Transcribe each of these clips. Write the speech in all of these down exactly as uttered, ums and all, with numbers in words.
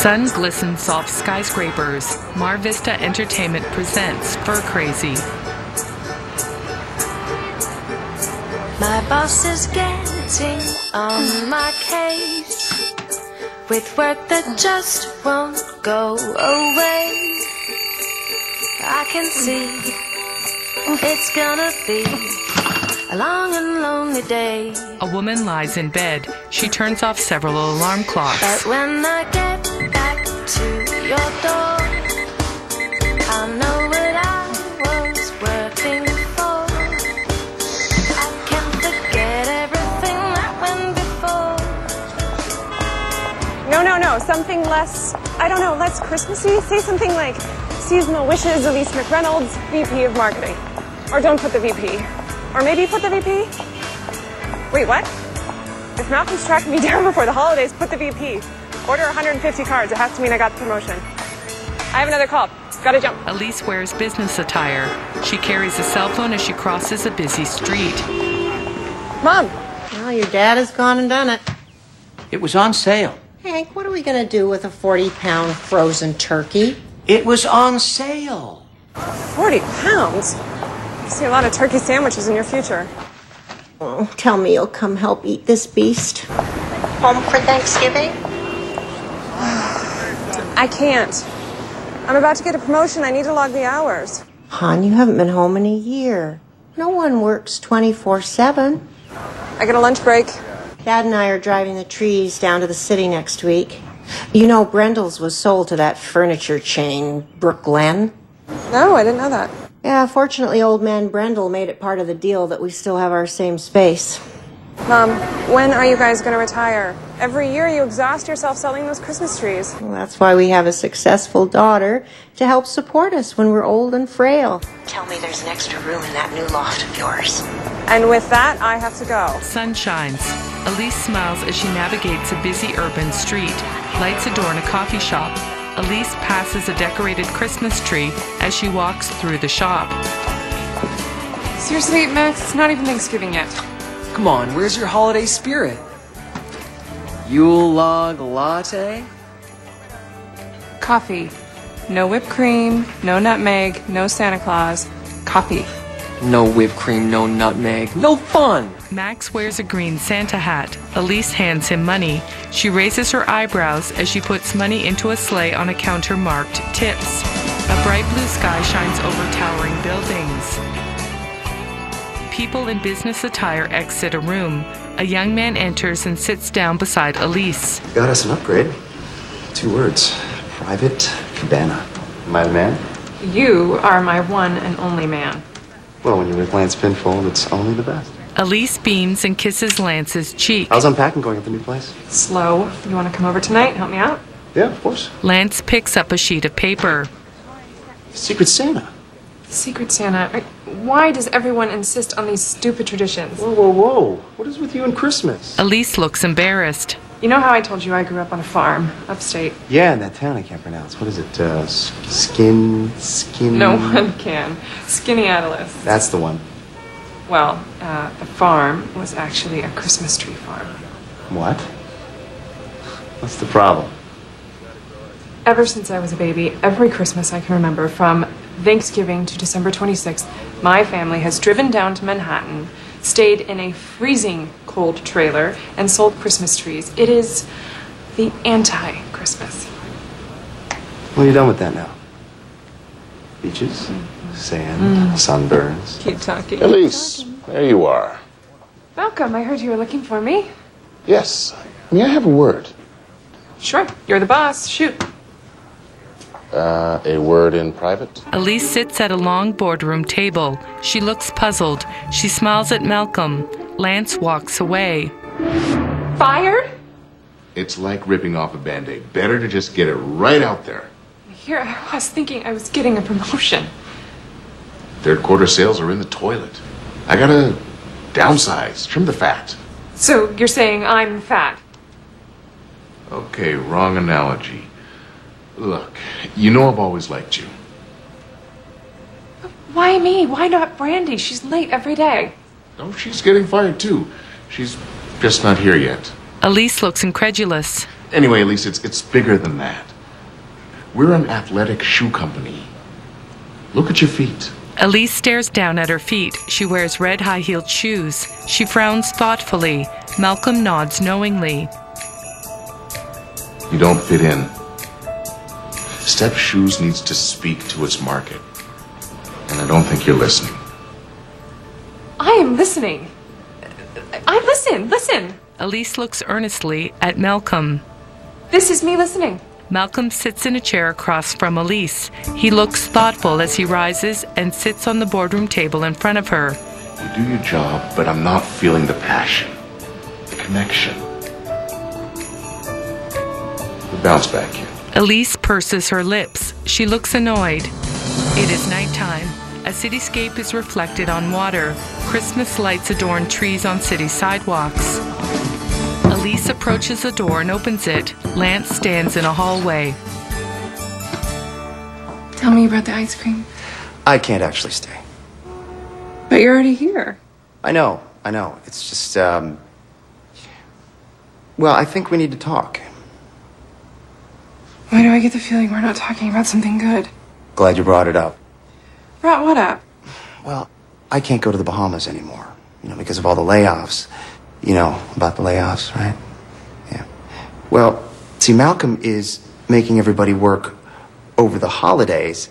sun glistens off skyscrapers. Mar Vista Entertainment presents Fur Crazy. My boss is getting on my case with work that just won't go away. I can see it's gonna be a long and lonely day. A woman lies in bed. She turns off several alarm clocks. But when I get back to your door, I'll know what I was working for. I can't forget everything that went before. No, no, no. Something less, I don't know, less Christmassy. Say something like Seasonal Wishes, Elise McReynolds, V P of Marketing. Or don't put the V P. Or maybe put the V P? Wait, what? If Malcolm's tracking me down before the holidays, put the V P. Order one hundred fifty cards. It has to mean I got the promotion. I have another call. Gotta jump. Elise wears business attire. She carries a cell phone as she crosses a busy street. Mom! Well, your dad has gone and done it. It was on sale. Hank, what are we going to do with a forty pound frozen turkey? It was on sale. forty pounds? I see a lot of turkey sandwiches in your future. Oh, tell me you'll come help eat this beast. Home for Thanksgiving? I can't. I'm about to get a promotion. I need to log the hours. Hon, you haven't been home in a year. No one works twenty-four seven. I get a lunch break. Dad and I are driving the trees down to the city next week. You know, Brendel's was sold to that furniture chain, Brooklen. No, I didn't know that. Yeah, fortunately, old man Brendel made it part of the deal that we still have our same space. Mom, when are you guys going to retire? Every year you exhaust yourself selling those Christmas trees. Well, that's why we have a successful daughter to help support us when we're old and frail. Tell me there's an extra room in that new loft of yours. And with that, I have to go. Sun shines. Elise smiles as she navigates a busy urban street, lights a door in a coffee shop. Elise passes a decorated Christmas tree as she walks through the shop. Seriously, Max, it's not even Thanksgiving yet. Come on, where's your holiday spirit? Yule log latte? Coffee. No whipped cream, no nutmeg, no Santa Claus. Coffee. No whipped cream, no nutmeg, no fun! Max wears a green Santa hat. Elise hands him money. She raises her eyebrows as she puts money into a sleigh on a counter marked tips. A bright blue sky shines over towering buildings. People in business attire exit a room. A young man enters and sits down beside Elise. Got us an upgrade. Two words. Private Cabana. Am I the man? You are my one and only man. Well, when you're with Lance Pinfold, it's only the best. Elise beams and kisses Lance's cheek. How's unpacking going at the new place? Slow. You want to come over tonight? Help me out? Yeah, of course. Lance picks up a sheet of paper. Secret Santa. Secret Santa. I- Why does everyone insist on these stupid traditions? Whoa, whoa, whoa. What is with you and Christmas? Elise looks embarrassed. You know how I told you I grew up on a farm, upstate? Yeah, in that town I can't pronounce. What is it? Uh, S- skin... Skin... No one can. Skinny-Atlas. That's the one. Well, uh, the farm was actually a Christmas tree farm. What? What's the problem? Ever since I was a baby, every Christmas I can remember, from Thanksgiving to December twenty-sixth, my family has driven down to Manhattan, stayed in a freezing cold trailer, and sold Christmas trees. It is the anti-Christmas. Well, you're done with that now. Beaches, sand, Mm. sunburns. Keep talking. Elise, there you are. Malcolm, I heard you were looking for me. Yes. May I have a word? Sure, you're the boss. Shoot. Uh, a word in private? Elise sits at a long boardroom table. She looks puzzled. She smiles at Malcolm. Lance walks away. Fired? It's like ripping off a Band-Aid. Better to just get it right out there. Here I was thinking I was getting a promotion. Third quarter sales are in the toilet. I gotta downsize, trim the fat. So you're saying I'm fat? Okay, wrong analogy. Look, you know I've always liked you. Why me? Why not Brandy? She's late every day. No, she's getting fired too. She's just not here yet. Elise looks incredulous. Anyway, Elise, it's, it's bigger than that. We're an athletic shoe company. Look at your feet. Elise stares down at her feet. She wears red high-heeled shoes. She frowns thoughtfully. Malcolm nods knowingly. You don't fit in. Step Shoes needs to speak to its market. And I don't think you're listening. I am listening. I listen, listen. Elise looks earnestly at Malcolm. This is me listening. Malcolm sits in a chair across from Elise. He looks thoughtful as he rises and sits on the boardroom table in front of her. You do your job, but I'm not feeling the passion, the connection. We bounce back here. Elise purses her lips. She looks annoyed. It is nighttime. A cityscape is reflected on water. Christmas lights adorn trees on city sidewalks. Elise approaches the door and opens it. Lance stands in a hallway. Tell me about the ice cream. I can't actually stay. But you're already here. I know, I know. It's just, um... well, I think we need to talk. Why do I get the feeling we're not talking about something good? Glad you brought it up. Brought what up? Well, I can't go to the Bahamas anymore, you know, because of all the layoffs. You know about the layoffs, right? Yeah. Well, see, Malcolm is making everybody work over the holidays.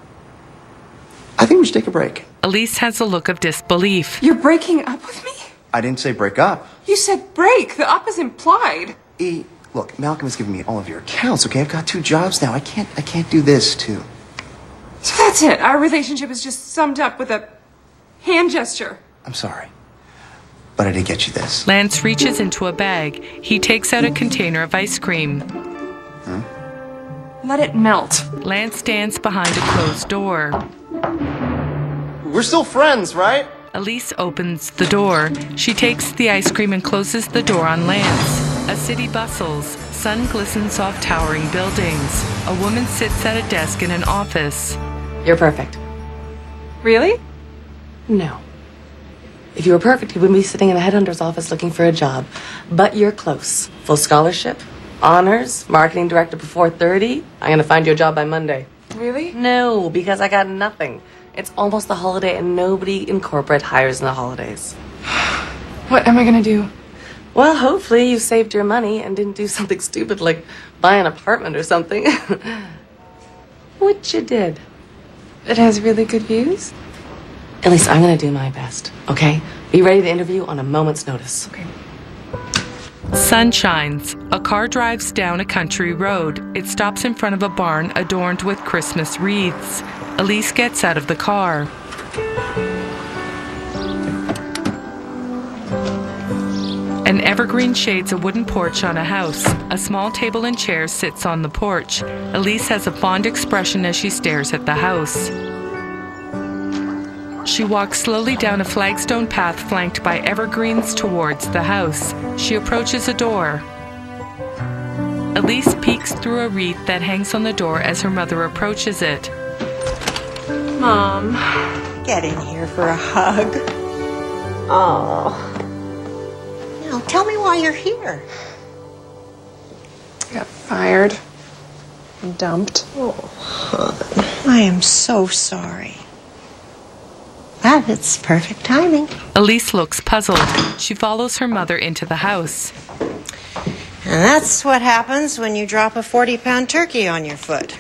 I think we should take a break. Elise has a look of disbelief. You're breaking up with me? I didn't say break up. You said break. The up is implied. E, look, Malcolm has given me all of your accounts, okay? I've got two jobs now. I can't, I can't do this, too. So that's it. Our relationship is just summed up with a hand gesture. I'm sorry. But I did get you this. Lance reaches into a bag. He takes out a container of ice cream. Huh? Let it melt. Lance stands behind a closed door. We're still friends, right? Elise opens the door. She takes the ice cream and closes the door on Lance. A city bustles. Sun glistens off towering buildings. A woman sits at a desk in an office. You're perfect. Really? No. If you were perfect, you wouldn't be sitting in a headhunter's office looking for a job. But you're close. Full scholarship, honors, marketing director before thirty. I'm going to find you a job by Monday. Really? No, because I got nothing. It's almost the holiday and nobody in corporate hires in the holidays. What am I going to do? Well, hopefully you saved your money and didn't do something stupid like buy an apartment or something. Which you did. It has really good views? At least I'm going to do my best, okay? Be ready to interview on a moment's notice. Okay. Sun shines. A car drives down a country road. It stops in front of a barn adorned with Christmas wreaths. Elise gets out of the car. An evergreen shades a wooden porch on a house. A small table and chair sits on the porch. Elise has a fond expression as she stares at the house. She walks slowly down a flagstone path flanked by evergreens towards the house. She approaches a door. Elise peeks through a wreath that hangs on the door as her mother approaches it. Mom. Get in here for a hug. Oh. Now, tell me why you're here. I got fired. And dumped. Oh, hon. I am so sorry. But it's perfect timing. Elise looks puzzled. She follows her mother into the house. And that's what happens when you drop a forty-pound turkey on your foot.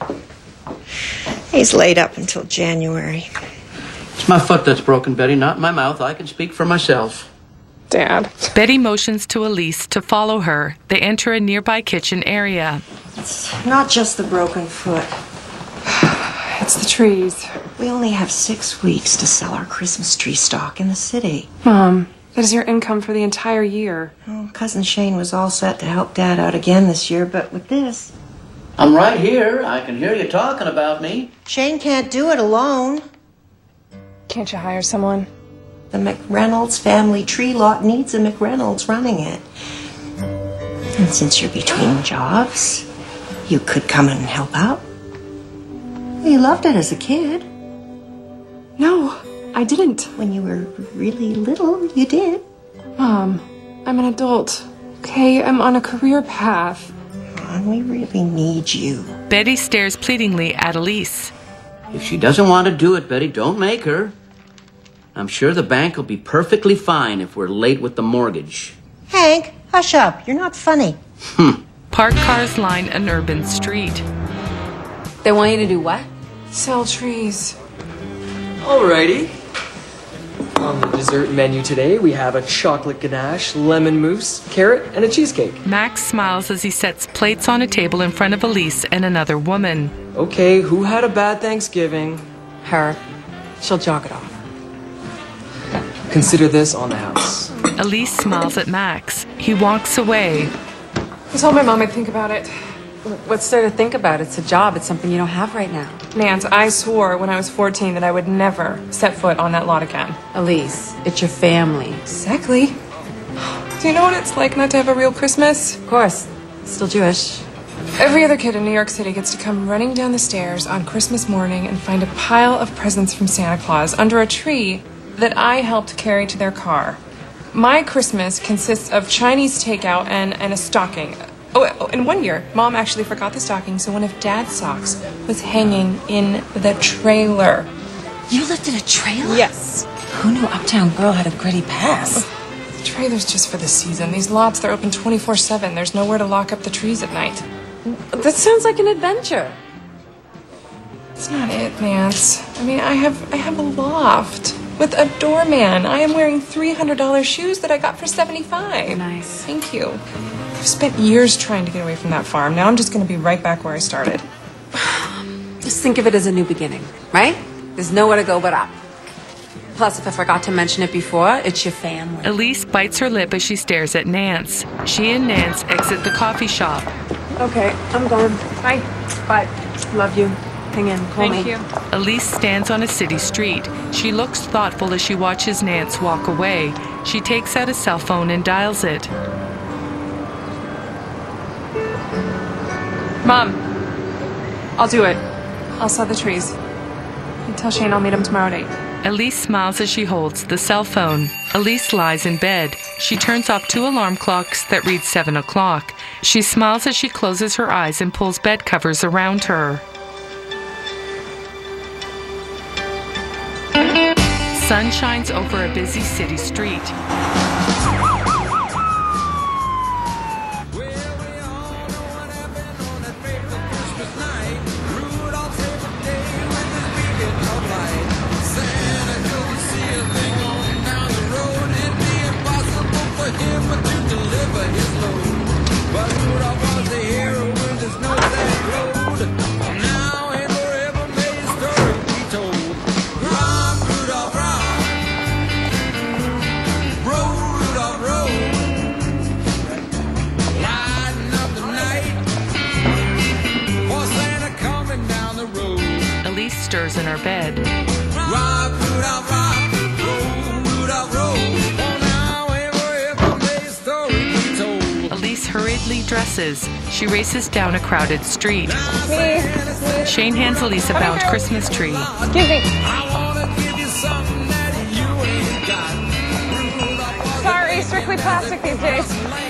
He's laid up until January. It's my foot that's broken, Betty, not my mouth. I can speak for myself. Dad. Betty motions to Elise to follow her. They enter a nearby kitchen area. It's not just the broken foot. It's the trees. We only have six weeks to sell our Christmas tree stock in the city. Mom, that is your income for the entire year. Oh, Cousin Shane was all set to help Dad out again this year, but with this... I'm right here. I can hear you talking about me. Shane can't do it alone. Can't you hire someone? The McReynolds family tree lot needs a McReynolds running it. And since you're between jobs, you could come in and help out. You loved it as a kid. No, I didn't. When you were really little, you did. Mom, I'm an adult. Okay, I'm on a career path. Ron, we really need you. Betty stares pleadingly at Elise. If she doesn't want to do it, Betty, don't make her. I'm sure the bank will be perfectly fine if we're late with the mortgage. Hank, hush up. You're not funny. Hmm. Parked cars line an urban street. They want you to do what? Sell trees. Alrighty. On the dessert menu today, we have a chocolate ganache, lemon mousse, carrot, and a cheesecake. Max smiles as he sets plates on a table in front of Elise and another woman. Okay, who had a bad Thanksgiving? Her. She'll jog it off. Consider this on the house. Elise smiles at Max. He walks away. I told my mom I'd think about it. What's there to think about? It's a job. It's something you don't have right now. Nance, I swore when I was fourteen that I would never set foot on that lot again. Elise, it's your family. Exactly. Do you know what it's like not to have a real Christmas? Of course. Still Jewish. Every other kid in New York City gets to come running down the stairs on Christmas morning and find a pile of presents from Santa Claus under a tree that I helped carry to their car. My Christmas consists of Chinese takeout and, and a stocking. Oh, and one year, Mom actually forgot the stocking, so one of Dad's socks was hanging in the trailer. You lived in a trailer? Yes. Who knew Uptown Girl had a gritty past? The trailer's just for the season. These lots, they're open twenty-four seven. There's nowhere to lock up the trees at night. That sounds like an adventure. It's not it, Nance. I mean, I have I have a loft with a doorman. I am wearing three hundred dollars shoes that I got for seventy-five dollars. Nice. Thank you. I've spent years trying to get away from that farm. Now I'm just going to be right back where I started. Just think of it as a new beginning, right? There's nowhere to go but up. Plus, if I forgot to mention it before, it's your family. Elise bites her lip as she stares at Nance. She and Nance exit the coffee shop. Okay, I'm gone. Bye. Bye. Love you. Hang in. Call Thank me. you. Elise stands on a city street. She looks thoughtful as she watches Nance walk away. She takes out a cell phone and dials it. Mom, I'll do it. I'll saw the trees. You tell Shane I'll meet him tomorrow at eight. Elise smiles as she holds the cell phone. Elise lies in bed. She turns off two alarm clocks that read seven o'clock. She smiles as she closes her eyes and pulls bed covers around her. Sun shines over a busy city street. Elise stirs in her bed. Elise hurriedly dresses. She races down a crowded street. Me. Shane hands Elise a bound Christmas tree. Excuse me. Sorry, strictly plastic these days.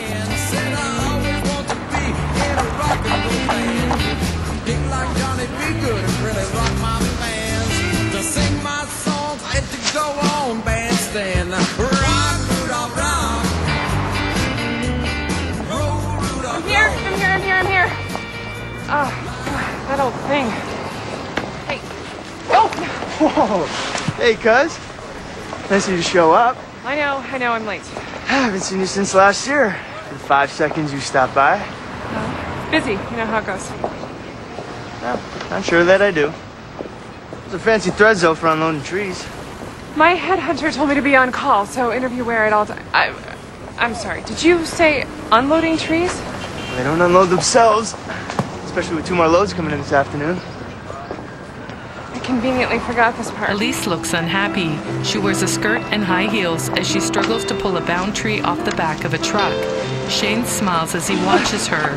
I'm here, I'm here, I'm here, I'm here. Oh, that old thing. Hey. Oh! Whoa. Hey, cuz. Nice of you to show up. I know, I know, I'm late. I haven't seen you since last year. The five seconds you stopped by. Uh, busy, you know how it goes. Well, I'm sure that I do. Those are fancy threads, though, for unloading trees. My headhunter told me to be on call, so interview where at all times. I, I'm sorry, did you say unloading trees? They don't unload themselves, especially with two more loads coming in this afternoon. I conveniently forgot this part. Elise looks unhappy. She wears a skirt and high heels as she struggles to pull a bound tree off the back of a truck. Shane smiles as he watches her.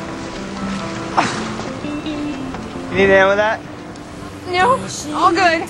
You need a hand with that? No, all good.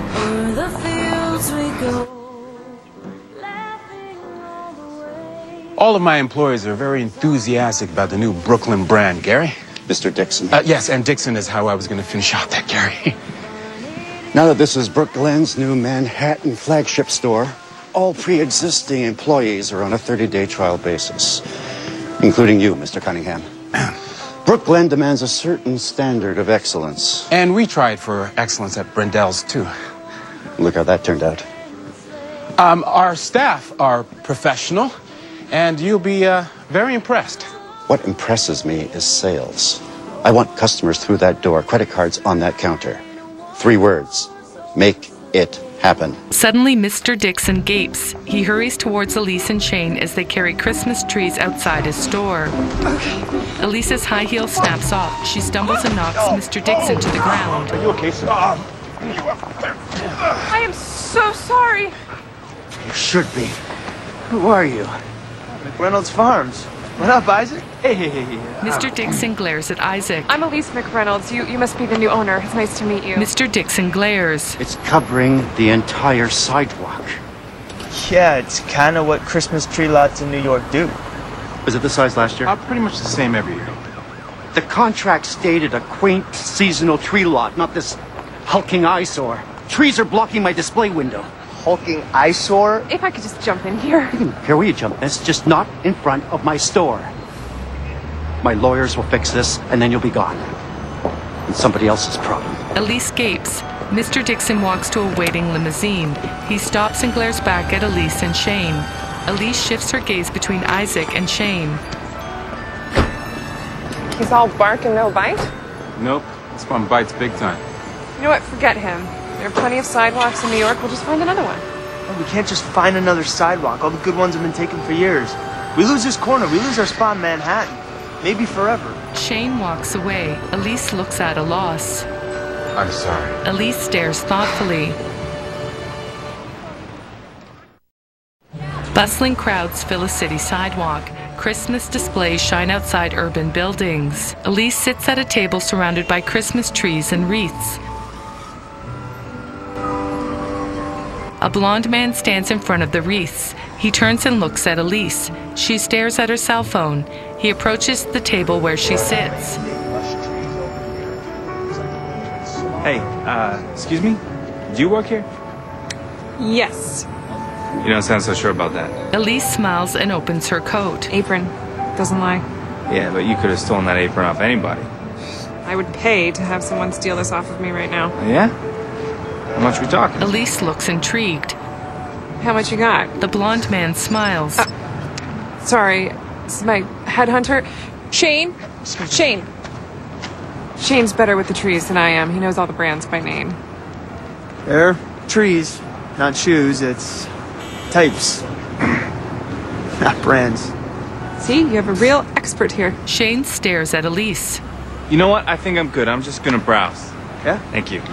O'er the fields we go, laughing all the way. All of my employees are very enthusiastic about the new Brooklyn brand, Gary. Mister Dixon. Uh, yes, and Dixon is how I was going to finish out that, Gary. Now that this is Brooklyn's new Manhattan flagship store, all pre-existing employees are on a thirty-day trial basis, including you, Mister Cunningham. Brooklyn demands a certain standard of excellence. And we tried for excellence at Brendell's, too. Look how that turned out. Um, our staff are professional, and you'll be uh, very impressed. What impresses me is sales. I want customers through that door, credit cards on that counter. Three words. Make it happen. Suddenly, Mister Dixon gapes. He hurries towards Elise and Shane as they carry Christmas trees outside his store. Okay. Elise's high heel snaps off. She stumbles and knocks Mister Dixon to the ground. Are you okay, sir? I am so sorry. You should be. Who are you? McReynolds Farms. What up, Isaac? Hey, hey, hey. Mister Dixon glares at Isaac. I'm Elise McReynolds. You, you must be the new owner. It's nice to meet you. Mister Dixon glares. It's covering the entire sidewalk. Yeah, it's kind of what Christmas tree lots in New York do. Was it the size last year? Uh, pretty much the same every year. The contract stated a quaint seasonal tree lot, not this hulking eyesore. Trees are blocking my display window. Hulking eyesore? If I could just jump in here. I don't care where you jump, miss, just not in front of my store. My lawyers will fix this, and then you'll be gone. It's somebody else's problem. Elise gapes. Mister Dixon walks to a waiting limousine. He stops and glares back at Elise and Shane. Elise shifts her gaze between Isaac and Shane. He's all bark and no bite? Nope. This one bites big time. You know what? Forget him. There are plenty of sidewalks in New York. We'll just find another one. No, we can't just find another sidewalk. All the good ones have been taken for years. We lose this corner. We lose our spot in Manhattan. Maybe forever. Shane walks away. Elise looks at a loss. I'm sorry. Elise stares thoughtfully. Bustling crowds fill a city sidewalk. Christmas displays shine outside urban buildings. Elise sits at a table surrounded by Christmas trees and wreaths. A blonde man stands in front of the wreaths. He turns and looks at Elise. She stares at her cell phone. He approaches the table where she sits. Hey, uh, excuse me? Do you work here? Yes. You don't sound so sure about that. Elise smiles and opens her coat. Apron. Doesn't lie. Yeah, but you could have stolen that apron off anybody. I would pay to have someone steal this off of me right now. Yeah? How much we talking? Elise looks intrigued. How much you got? The blonde man smiles. Uh, sorry, this is my headhunter. Shane? Shane. Shane's better with the trees than I am. He knows all the brands by name. They're trees, not shoes. It's types, not brands. See, you have a real expert here. Shane stares at Elise. You know what? I think I'm good. I'm just gonna browse. Yeah? Thank you.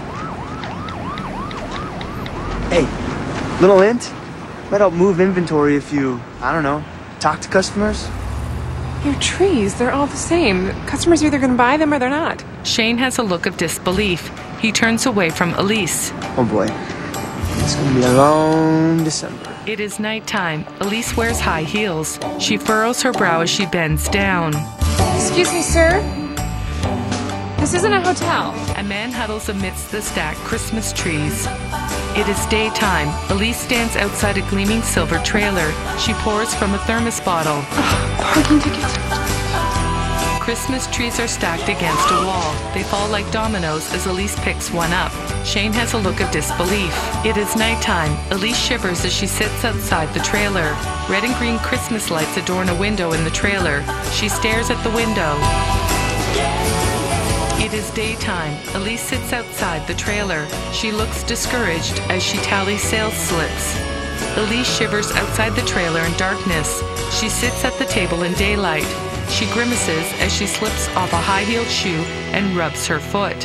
Hey, little hint. Might help move inventory if you, I don't know, talk to customers. Your trees, they're all the same. Customers are either gonna buy them or they're not. Shane has a look of disbelief. He turns away from Elise. Oh boy. It's gonna be a long December. It is nighttime. Elise wears high heels. She furrows her brow as she bends down. Excuse me, sir. This isn't a hotel. A man huddles amidst the stacked Christmas trees. It is daytime. Elise stands outside a gleaming silver trailer. She pours from a thermos bottle. Parking ticket. Christmas trees are stacked against a wall. They fall like dominoes as Elise picks one up. Shane has a look of disbelief. It is nighttime. Elise shivers as she sits outside the trailer. Red and green Christmas lights adorn a window in the trailer. She stares at the window. It is daytime. Elise sits outside the trailer. She looks discouraged as she tallies sales slips. Elise shivers outside the trailer in darkness. She sits at the table in daylight. She grimaces as she slips off a high-heeled shoe and rubs her foot.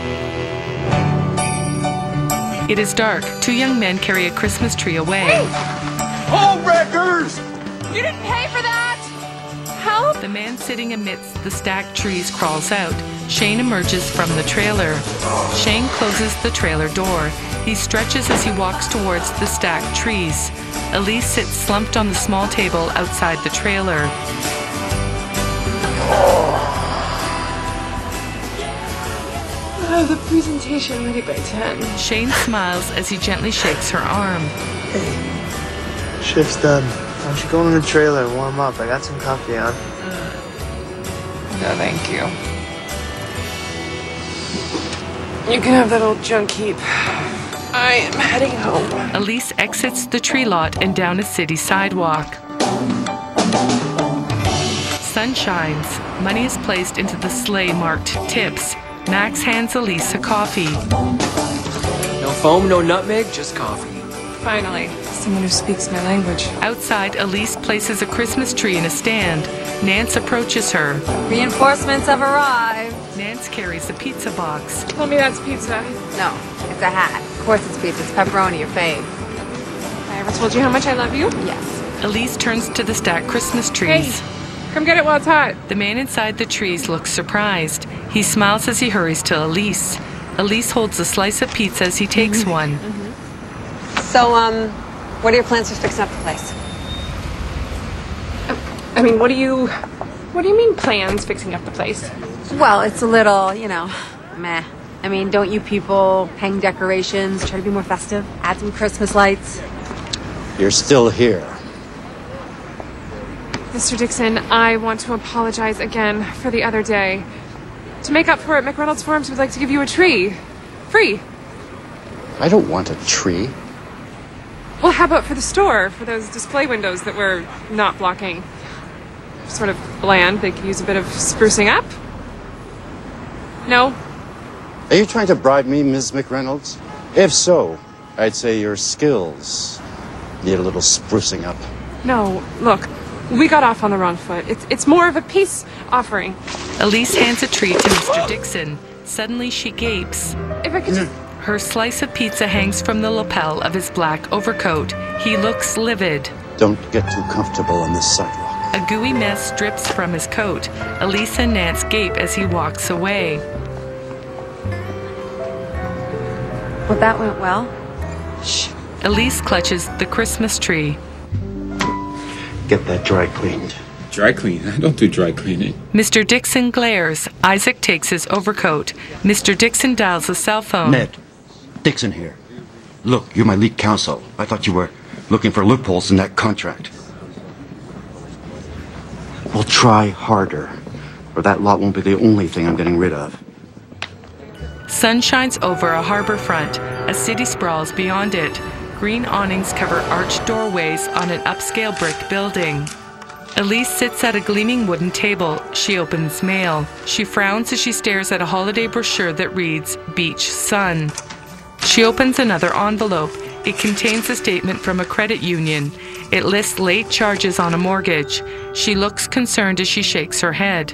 It is dark. Two young men carry a Christmas tree away. Hey! Home wreckers! You didn't pay for that! Help! The man sitting amidst the stacked trees crawls out. Shane emerges from the trailer. Shane closes the trailer door. He stretches as he walks towards the stacked trees. Elise sits slumped on the small table outside the trailer. Oh, the presentation ready by ten. Shane smiles as he gently shakes her arm. Hey, shift's done. Why don't you go in the trailer and warm up? I got some coffee on. No, thank you. You can have that old junk heap. I am heading home. Elise exits the tree lot and down a city sidewalk. Sun shines. Money is placed into the sleigh marked tips. Max hands Elise a coffee. No foam, no nutmeg, just coffee. Finally, someone who speaks my language. Outside, Elise places a Christmas tree in a stand. Nance approaches her. Reinforcements have arrived. Nance carries a pizza box. Tell me that's pizza. No, it's a hat. Of course it's pizza. It's pepperoni, your fave. I ever told you how much I love you? Yes. Elise turns to the stacked Christmas trees. Hey, come get it while it's hot. The man inside the trees looks surprised. He smiles as he hurries to Elise. Elise holds a slice of pizza as he takes mm-hmm. one. Mm-hmm. So, um, what are your plans for fixing up the place? I mean, what do you... What do you mean plans fixing up the place? Well, it's a little, you know, meh. I mean, don't you people hang decorations, try to be more festive, add some Christmas lights? You're still here. Mister Dixon, I want to apologize again for the other day. To make up for it, McReynolds Farms would like to give you a tree. Free. I don't want a tree. Well, how about for the store, for those display windows that we're not blocking? Sort of bland, they could use a bit of sprucing up. No? Are you trying to bribe me, Miz McReynolds? If so, I'd say your skills need a little sprucing up. No, look, we got off on the wrong foot. It's, it's more of a peace offering. Elise hands a tree to Mister Dixon. Suddenly she gapes. If I could just... Her slice of pizza hangs from the lapel of his black overcoat. He looks livid. Don't get too comfortable on this sidewalk. A gooey mess drips from his coat. Elise and Nance gape as he walks away. Well, that went well. Shh. Elise clutches the Christmas tree. Get that dry cleaned. Dry clean? I don't do dry cleaning. Mister Dixon glares. Isaac takes his overcoat. Mister Dixon dials a cell phone. Ned, Dixon here. Look, you're my lead counsel. I thought you were looking for loopholes in that contract. We'll try harder, or that lot won't be the only thing I'm getting rid of. Sun shines over a harbor front. A city sprawls beyond it. Green awnings cover arched doorways on an upscale brick building. Elise sits at a gleaming wooden table. She opens mail. She frowns as she stares at a holiday brochure that reads, Beach Sun. She opens another envelope. It contains a statement from a credit union. It lists late charges on a mortgage. She looks concerned as she shakes her head.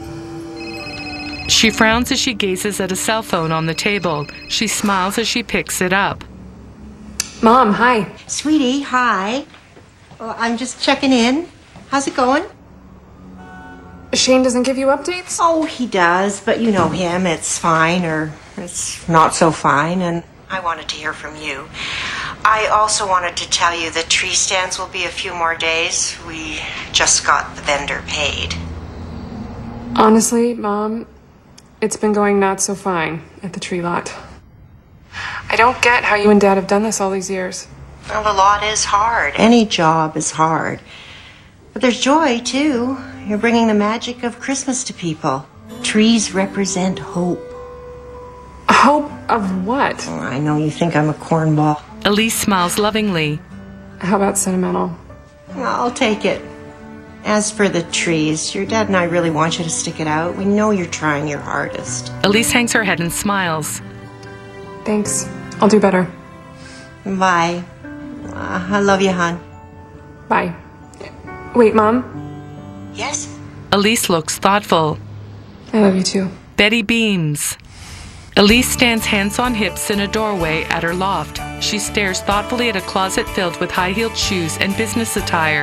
She frowns as she gazes at a cell phone on the table. She smiles as she picks it up. Mom, hi. Sweetie, hi. Well, I'm just checking in. How's it going? Shane doesn't give you updates? Oh, he does, but you know him. It's fine or it's not so fine, and I wanted to hear from you. I also wanted to tell you the tree stands will be a few more days. We just got the vendor paid. Honestly, Mom, it's been going not so fine at the tree lot. I don't get how you and Dad have done this all these years. Well, the lot is hard. Any job is hard. But there's joy, too. You're bringing the magic of Christmas to people. Trees represent hope. Hope of what? Oh, I know you think I'm a cornball. Elise smiles lovingly. How about sentimental? I'll take it. As for the trees, your dad and I really want you to stick it out. We know you're trying your hardest. Elise hangs her head and smiles. Thanks. I'll do better. Bye. Uh, I love you, hon. Bye. Wait, Mom? Yes? Elise looks thoughtful. I love you too. Betty beams. Elise stands hands on hips in a doorway at her loft. She stares thoughtfully at a closet filled with high-heeled shoes and business attire.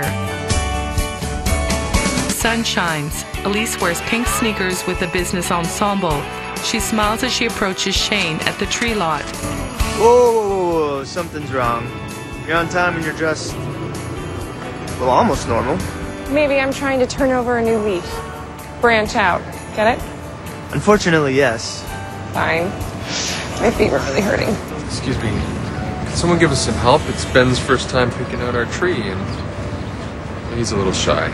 Sun shines. Elise wears pink sneakers with a business ensemble. She smiles as she approaches Shane at the tree lot. Whoa, whoa, whoa, whoa, something's wrong. You're on time and you're dressed, well, almost normal. Maybe I'm trying to turn over a new leaf. Branch out. Get it? Unfortunately, yes. Fine. My feet were really hurting. Excuse me. Can someone give us some help? It's Ben's first time picking out our tree, and he's a little shy.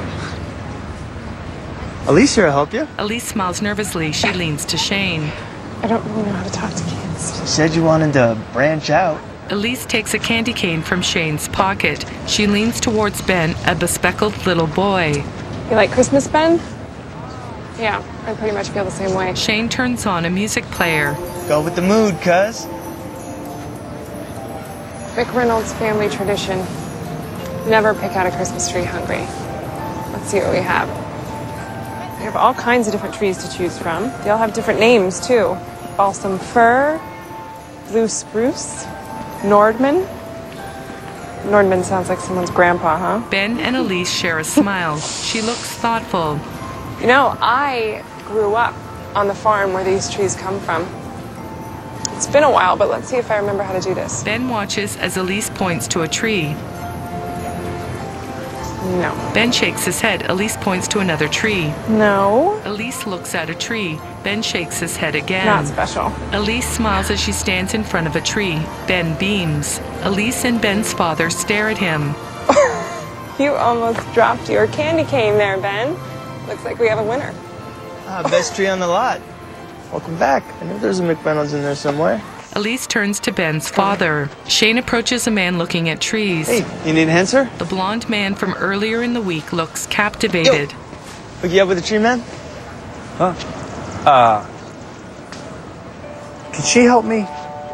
Elise here to help you. Elise smiles nervously. She leans to Shane. I don't really know how to talk to kids. You said you wanted to branch out. Elise takes a candy cane from Shane's pocket. She leans towards Ben, a bespectacled little boy. You like Christmas, Ben? Yeah, I pretty much feel the same way. Shane turns on a music player. Go with the mood, cuz. McReynolds family tradition. Never pick out a Christmas tree hungry. Let's see what we have. We have all kinds of different trees to choose from. They all have different names, too. Balsam fir, blue spruce, Nordman. Nordman sounds like someone's grandpa, huh? Ben and Elise share a smile. She looks thoughtful. You know, I grew up on the farm where these trees come from. It's been a while, but let's see if I remember how to do this. Ben watches as Elise points to a tree. No. Ben shakes his head. Elise points to another tree. No. Elise looks at a tree. Ben shakes his head again. Not special. Elise smiles as she stands in front of a tree. Ben beams. Elise and Ben's father stare at him. You almost dropped your candy cane there, Ben. Looks like we have a winner. Ah, best tree on the lot. Welcome back. I knew there was a McReynolds in there somewhere. Elise turns to Ben's father. Shane approaches a man looking at trees. Hey, you need a hand, sir? The blonde man from earlier in the week looks captivated. Yo. Hook you up with a tree, man? Huh? Uh. Can she help me?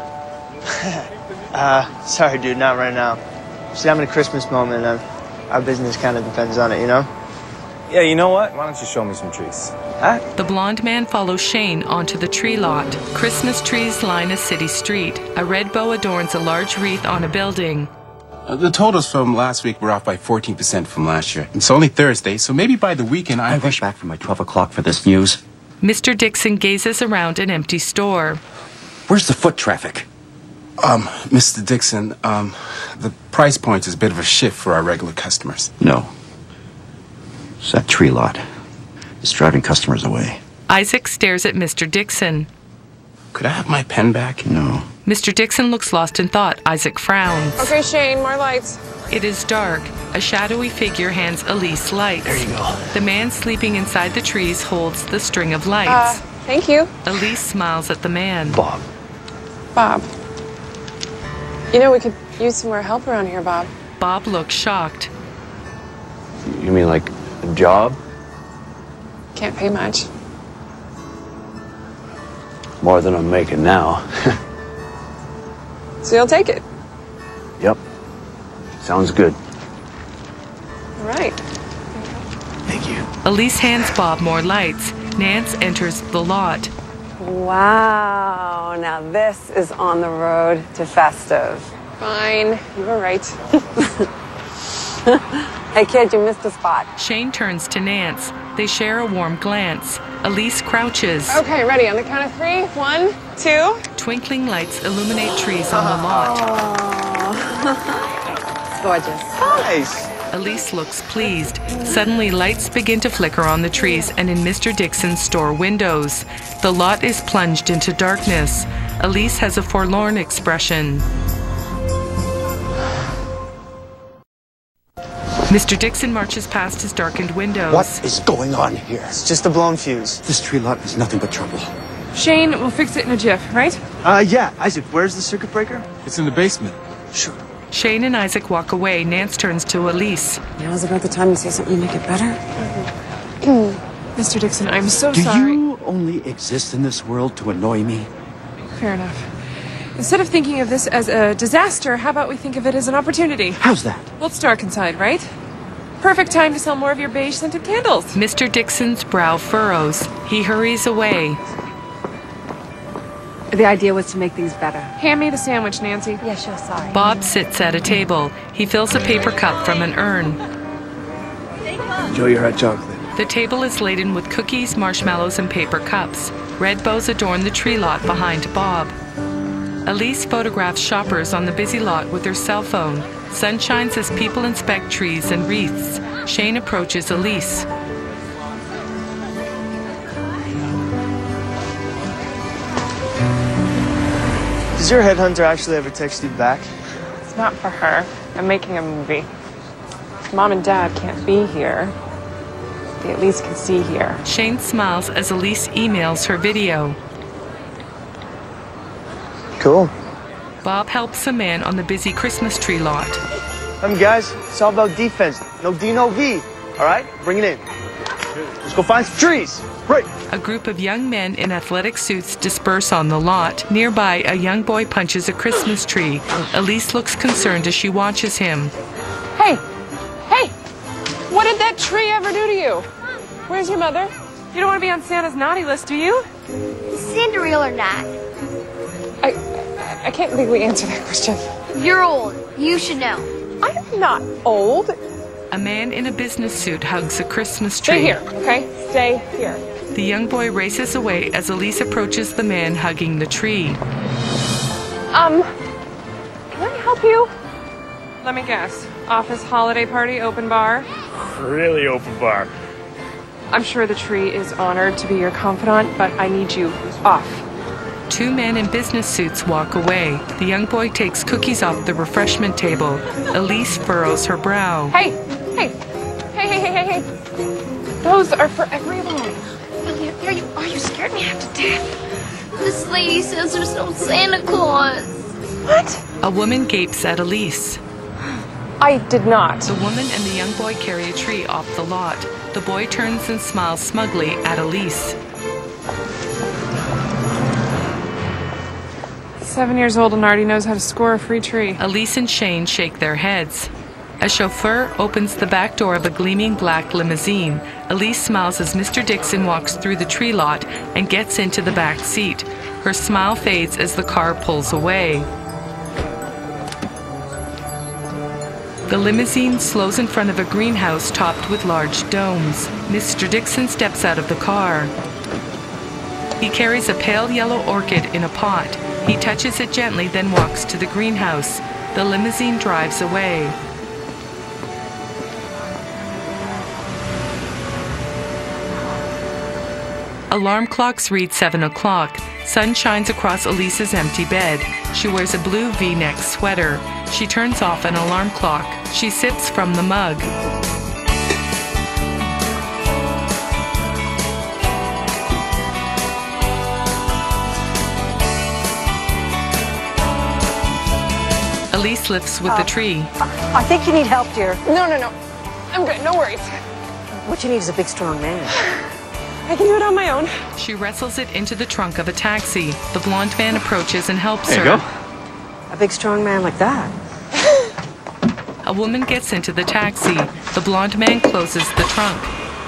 uh, sorry, dude, not right now. See, I'm in a Christmas moment, and our business kind of depends on it, you know? Yeah, you know what? Why don't you show me some trees? Huh? The blonde man follows Shane onto the tree lot. Christmas trees line a city street. A red bow adorns a large wreath on a building. Uh, the totals from last week were off by fourteen percent from last year. It's only Thursday, so maybe by the weekend I... I rush back from my twelve o'clock for this news. Mister Dixon gazes around an empty store. Where's the foot traffic? Um, Mister Dixon, um, the price point is a bit of a shift for our regular customers. No. It's that tree lot. It's driving customers away. Isaac stares at Mister Dixon. Could I have my pen back? No. Mister Dixon looks lost in thought. Isaac frowns. Okay, Shane, more lights. It is dark. A shadowy figure hands Elise lights. There you go. The man sleeping inside the trees holds the string of lights. Uh, thank you. Elise smiles at the man. Bob. Bob. You know, we could use some more help around here, Bob. Bob looks shocked. You mean like a job? Can't pay much. More than I'm making now. So you'll take it? Yep. Sounds good. All right. Thank you. Elise hands Bob more lights. Nance enters the lot. Wow, now this is on the road to festive. Fine, you were right. Hey kid, you missed a spot. Shane turns to Nance. They share a warm glance. Elise crouches. Okay, ready, on the count of three. One, two. Twinkling lights illuminate trees on the lot. It's gorgeous. Nice. Elise looks pleased. Suddenly, lights begin to flicker on the trees and in Mister Dixon's store windows. The lot is plunged into darkness. Elise has a forlorn expression. Mister Dixon marches past his darkened windows. What is going on here? It's just a blown fuse. This tree lot is nothing but trouble. Shane, we'll fix it in a jiff, right? Uh, yeah. Isaac, where's the circuit breaker? It's in the basement. Sure. Shane and Isaac walk away. Nance turns to Elise. Now's about the time to say something to make it better. Mister Dixon, I'm so Do sorry. you only exist in this world to annoy me? Fair enough. Instead of thinking of this as a disaster, how about we think of it as an opportunity? How's that? Well, it's dark inside, right? Perfect time to sell more of your beige scented candles. Mister Dixon's brow furrows. He hurries away. The idea was to make things better. Hand me the sandwich, Nancy. Yeah, sure, sorry. Bob sits at a table. He fills a paper cup from an urn. Enjoy your hot chocolate. The table is laden with cookies, marshmallows, and paper cups. Red bows adorn the tree lot behind Bob. Elise photographs shoppers on the busy lot with her cell phone. Sun shines as people inspect trees and wreaths. Shane approaches Elise. Does your headhunter actually ever text you back? It's not for her. I'm making a movie. Mom and Dad can't be here. They at least can see here. Shane smiles as Elise emails her video. Cool. Bob helps a man on the busy Christmas tree lot. Um, guys, it's all about defense. No D, no V. All right, bring it in. Let's go find some trees. Right. A group of young men in athletic suits disperse on the lot. Nearby, a young boy punches a Christmas tree. Elise looks concerned as she watches him. Hey! Hey! What did that tree ever do to you? Where's your mother? You don't want to be on Santa's naughty list, do you? Is Santa real or not? I, I can't legally answer that question. You're old. You should know. I'm not old. A man in a business suit hugs a Christmas tree. Stay here, okay? Stay here. The young boy races away as Elise approaches the man hugging the tree. Um, can I help you? Let me guess. Office holiday party, open bar? Really open bar. I'm sure the tree is honored to be your confidant, but I need you off. Two men in business suits walk away. The young boy takes cookies off the refreshment table. Elise furrows her brow. Hey! Hey! Hey, hey, hey, hey, hey! Those are for everyone. Really, are you, are you scared me half to death? This lady says there's no Santa Claus. What? A woman gapes at Elise. I did not. The woman and the young boy carry a tree off the lot. The boy turns and smiles smugly at Elise. Seven years old and already knows how to score a free tree. Elise and Shane shake their heads. A chauffeur opens the back door of a gleaming black limousine. Elise smiles as Mister Dixon walks through the tree lot and gets into the back seat. Her smile fades as the car pulls away. The limousine slows in front of a greenhouse topped with large domes. Mister Dixon steps out of the car. He carries a pale yellow orchid in a pot. He touches it gently, then walks to the greenhouse. The limousine drives away. Alarm clocks read seven o'clock. Sun shines across Elise's empty bed. She wears a blue V-neck sweater. She turns off an alarm clock. She sips from the mug. Elise lifts with uh, the tree. I think you need help, dear. No, no, no. I'm good. No worries. What you need is a big, strong man. I can do it on my own. She wrestles it into the trunk of a taxi. The blonde man approaches and helps there her. You go. A big, strong man like that. A woman gets into the taxi. The blonde man closes the trunk.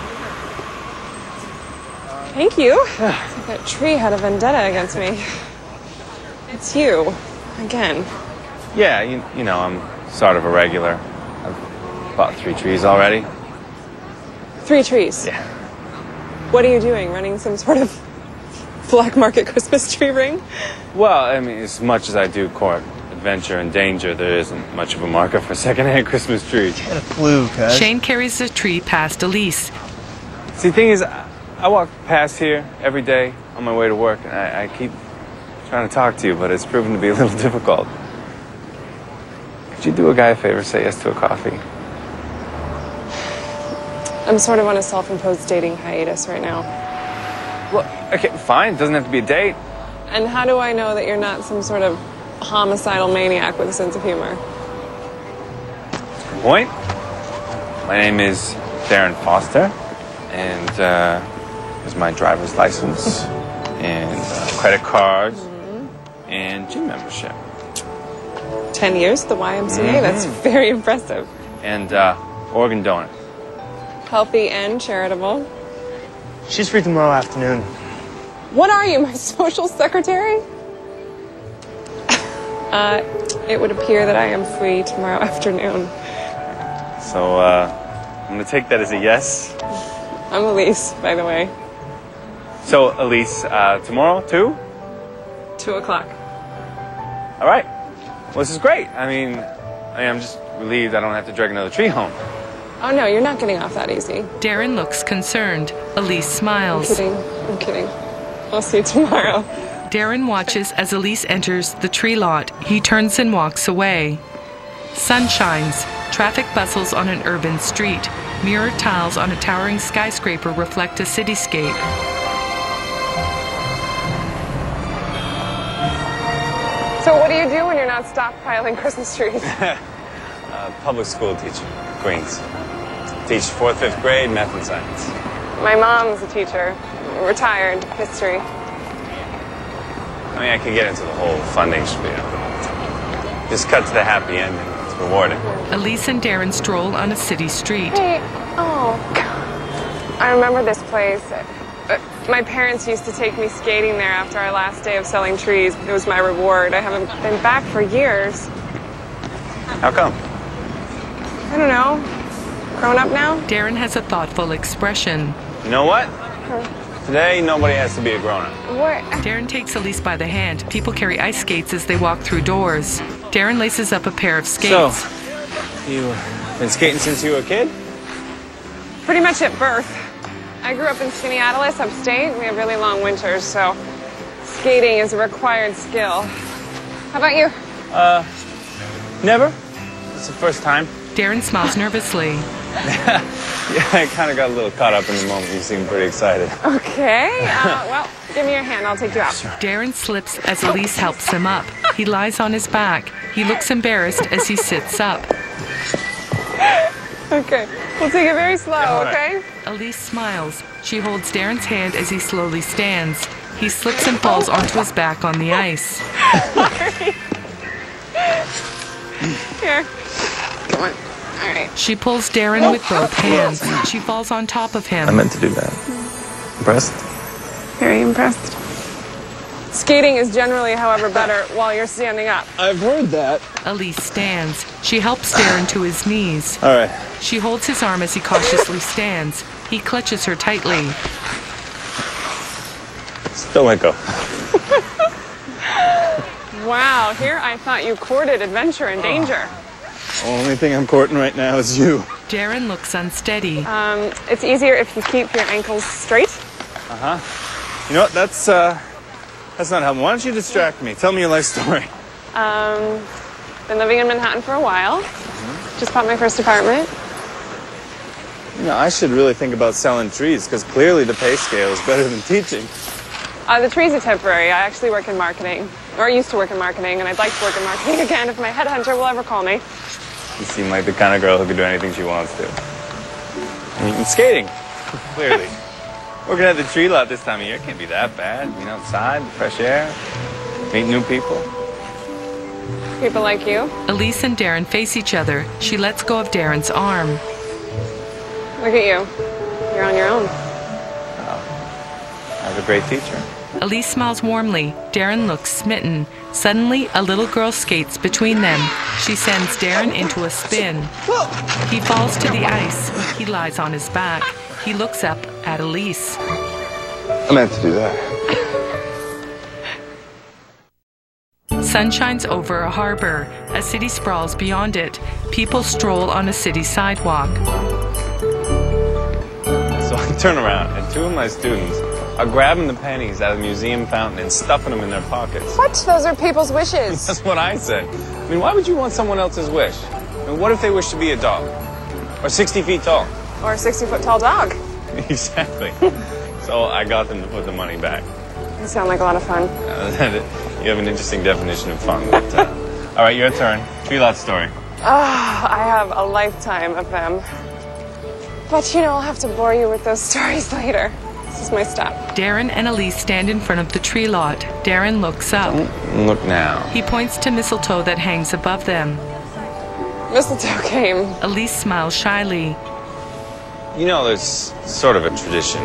Thank you. That tree had a vendetta against me. It's you. Again. Yeah, you, you know, I'm sort of a regular. I've bought three trees already. Three trees? Yeah. What are you doing? Running some sort of black market Christmas tree ring? Well, I mean, as much as I do court adventure and danger, there isn't much of a market for secondhand Christmas trees. Get a clue, cuz. Shane carries the tree past Elise. See, the thing is, I walk past here every day on my way to work, and I, I keep trying to talk to you, but it's proven to be a little difficult. Could you do a guy a favor, say yes to a coffee? I'm sort of on a self-imposed dating hiatus right now. Well, okay, fine. It doesn't have to be a date. And how do I know that you're not some sort of homicidal maniac with a sense of humor? Point. My name is Darren Foster, and uh, here's my driver's license, and uh, credit cards, mm-hmm. and gym membership. Ten years at the Y M C A? Mm-hmm. That's very impressive. And uh, organ donor. Healthy and charitable. She's free tomorrow afternoon. What are you, my social secretary? uh, it would appear that I am free tomorrow afternoon. So, uh, I'm gonna take that as a yes. I'm Elise, by the way. So, Elise, uh, tomorrow, too? Two o'clock. All right. Well, this is great. I mean, I am just relieved I don't have to drag another tree home. Oh no, you're not getting off that easy. Darren looks concerned. Elise smiles. I'm kidding. I'm kidding. I'll see you tomorrow. Darren watches as Elise enters the tree lot. He turns and walks away. Sun shines. Traffic bustles on an urban street. Mirrored tiles on a towering skyscraper reflect a cityscape. So what do you do when you're not stockpiling Christmas trees? uh, public school teacher, Queens. Teach fourth, fifth grade, math and science. My mom's a teacher. Retired. History. I mean, I could get into the whole funding spiel. Just cut to the happy ending. It's rewarding. Elise and Darren stroll on a city street. Hey, oh, I remember this place. Uh, my parents used to take me skating there after our last day of selling trees. It was my reward. I haven't been back for years. How come? I don't know. Grown up now? Darren has a thoughtful expression. You know what? Today, nobody has to be a grown-up. What? Darren takes Elise by the hand. People carry ice skates as they walk through doors. Darren laces up a pair of skates. So, you been skating since you were a kid? Pretty much at birth. I grew up in Skaneateles, upstate. We have really long winters, so skating is a required skill. How about you? Uh, never. It's the first time. Darren smiles nervously. Yeah, I kind of got a little caught up in the moment. You seemed pretty excited. Okay. Uh, well, give me your hand. I'll take you out. Sure. Darren slips as Elise helps him up. He lies on his back. He looks embarrassed as he sits up. Okay. We'll take it very slow, Yeah, okay? Elise smiles. She holds Darren's hand as he slowly stands. He slips and falls onto his back on the ice. Here. Come on. All right. She pulls Darren with both hands. She falls on top of him. I meant to do that. Impressed? Very impressed. Skating is generally, however, better while you're standing up. I've heard that. Elise stands. She helps Darren to his knees. All right. She holds his arm as he cautiously stands. He clutches her tightly. Still let go. Wow, here I thought you courted adventure and danger. Only thing I'm courting right now is you. Darren looks unsteady. Um, it's easier if you keep your ankles straight. Uh-huh. You know what? That's, uh, that's not helping. Why don't you distract me? Tell me your life story. Um, been living in Manhattan for a while. Mm-hmm. Just bought my first apartment. You know, I should really think about selling trees, because clearly the pay scale is better than teaching. Uh, the trees are temporary. I actually work in marketing. Or I used to work in marketing, and I'd like to work in marketing again if my headhunter will ever call me. You seem like the kind of girl who can do anything she wants to. And skating, clearly. Working at the tree lot this time of year can't be that bad. Being outside, fresh air, meet new people. People like you. Elise and Darren face each other. She lets go of Darren's arm. Look at you. You're on your own. Oh. I have a great teacher. Elise smiles warmly. Darren looks smitten. Suddenly, a little girl skates between them. She sends Darren into a spin. He falls to the ice. He lies on his back. He looks up at Elise. I meant to do that. Sun shines over a harbor. A city sprawls beyond it. People stroll on a city sidewalk. So I turn around, and two of my students are grabbing the pennies out of the museum fountain and stuffing them in their pockets. What? Those are people's wishes. That's what I said. I mean, why would you want someone else's wish? I mean, what if they wish to be a dog? Or sixty feet tall? Or a sixty-foot tall dog. Exactly. So I got them to put the money back. You sound like a lot of fun. Uh, you have an interesting definition of fun. But, uh, all right, your turn. Tree lot story. Oh, I have a lifetime of them. But, you know, I'll have to bore you with those stories later. This is my stop. Darren and Elise stand in front of the tree lot. Darren looks up. Don't look now. He points to mistletoe that hangs above them. Mistletoe came. Elise smiles shyly. You know, there's sort of a tradition.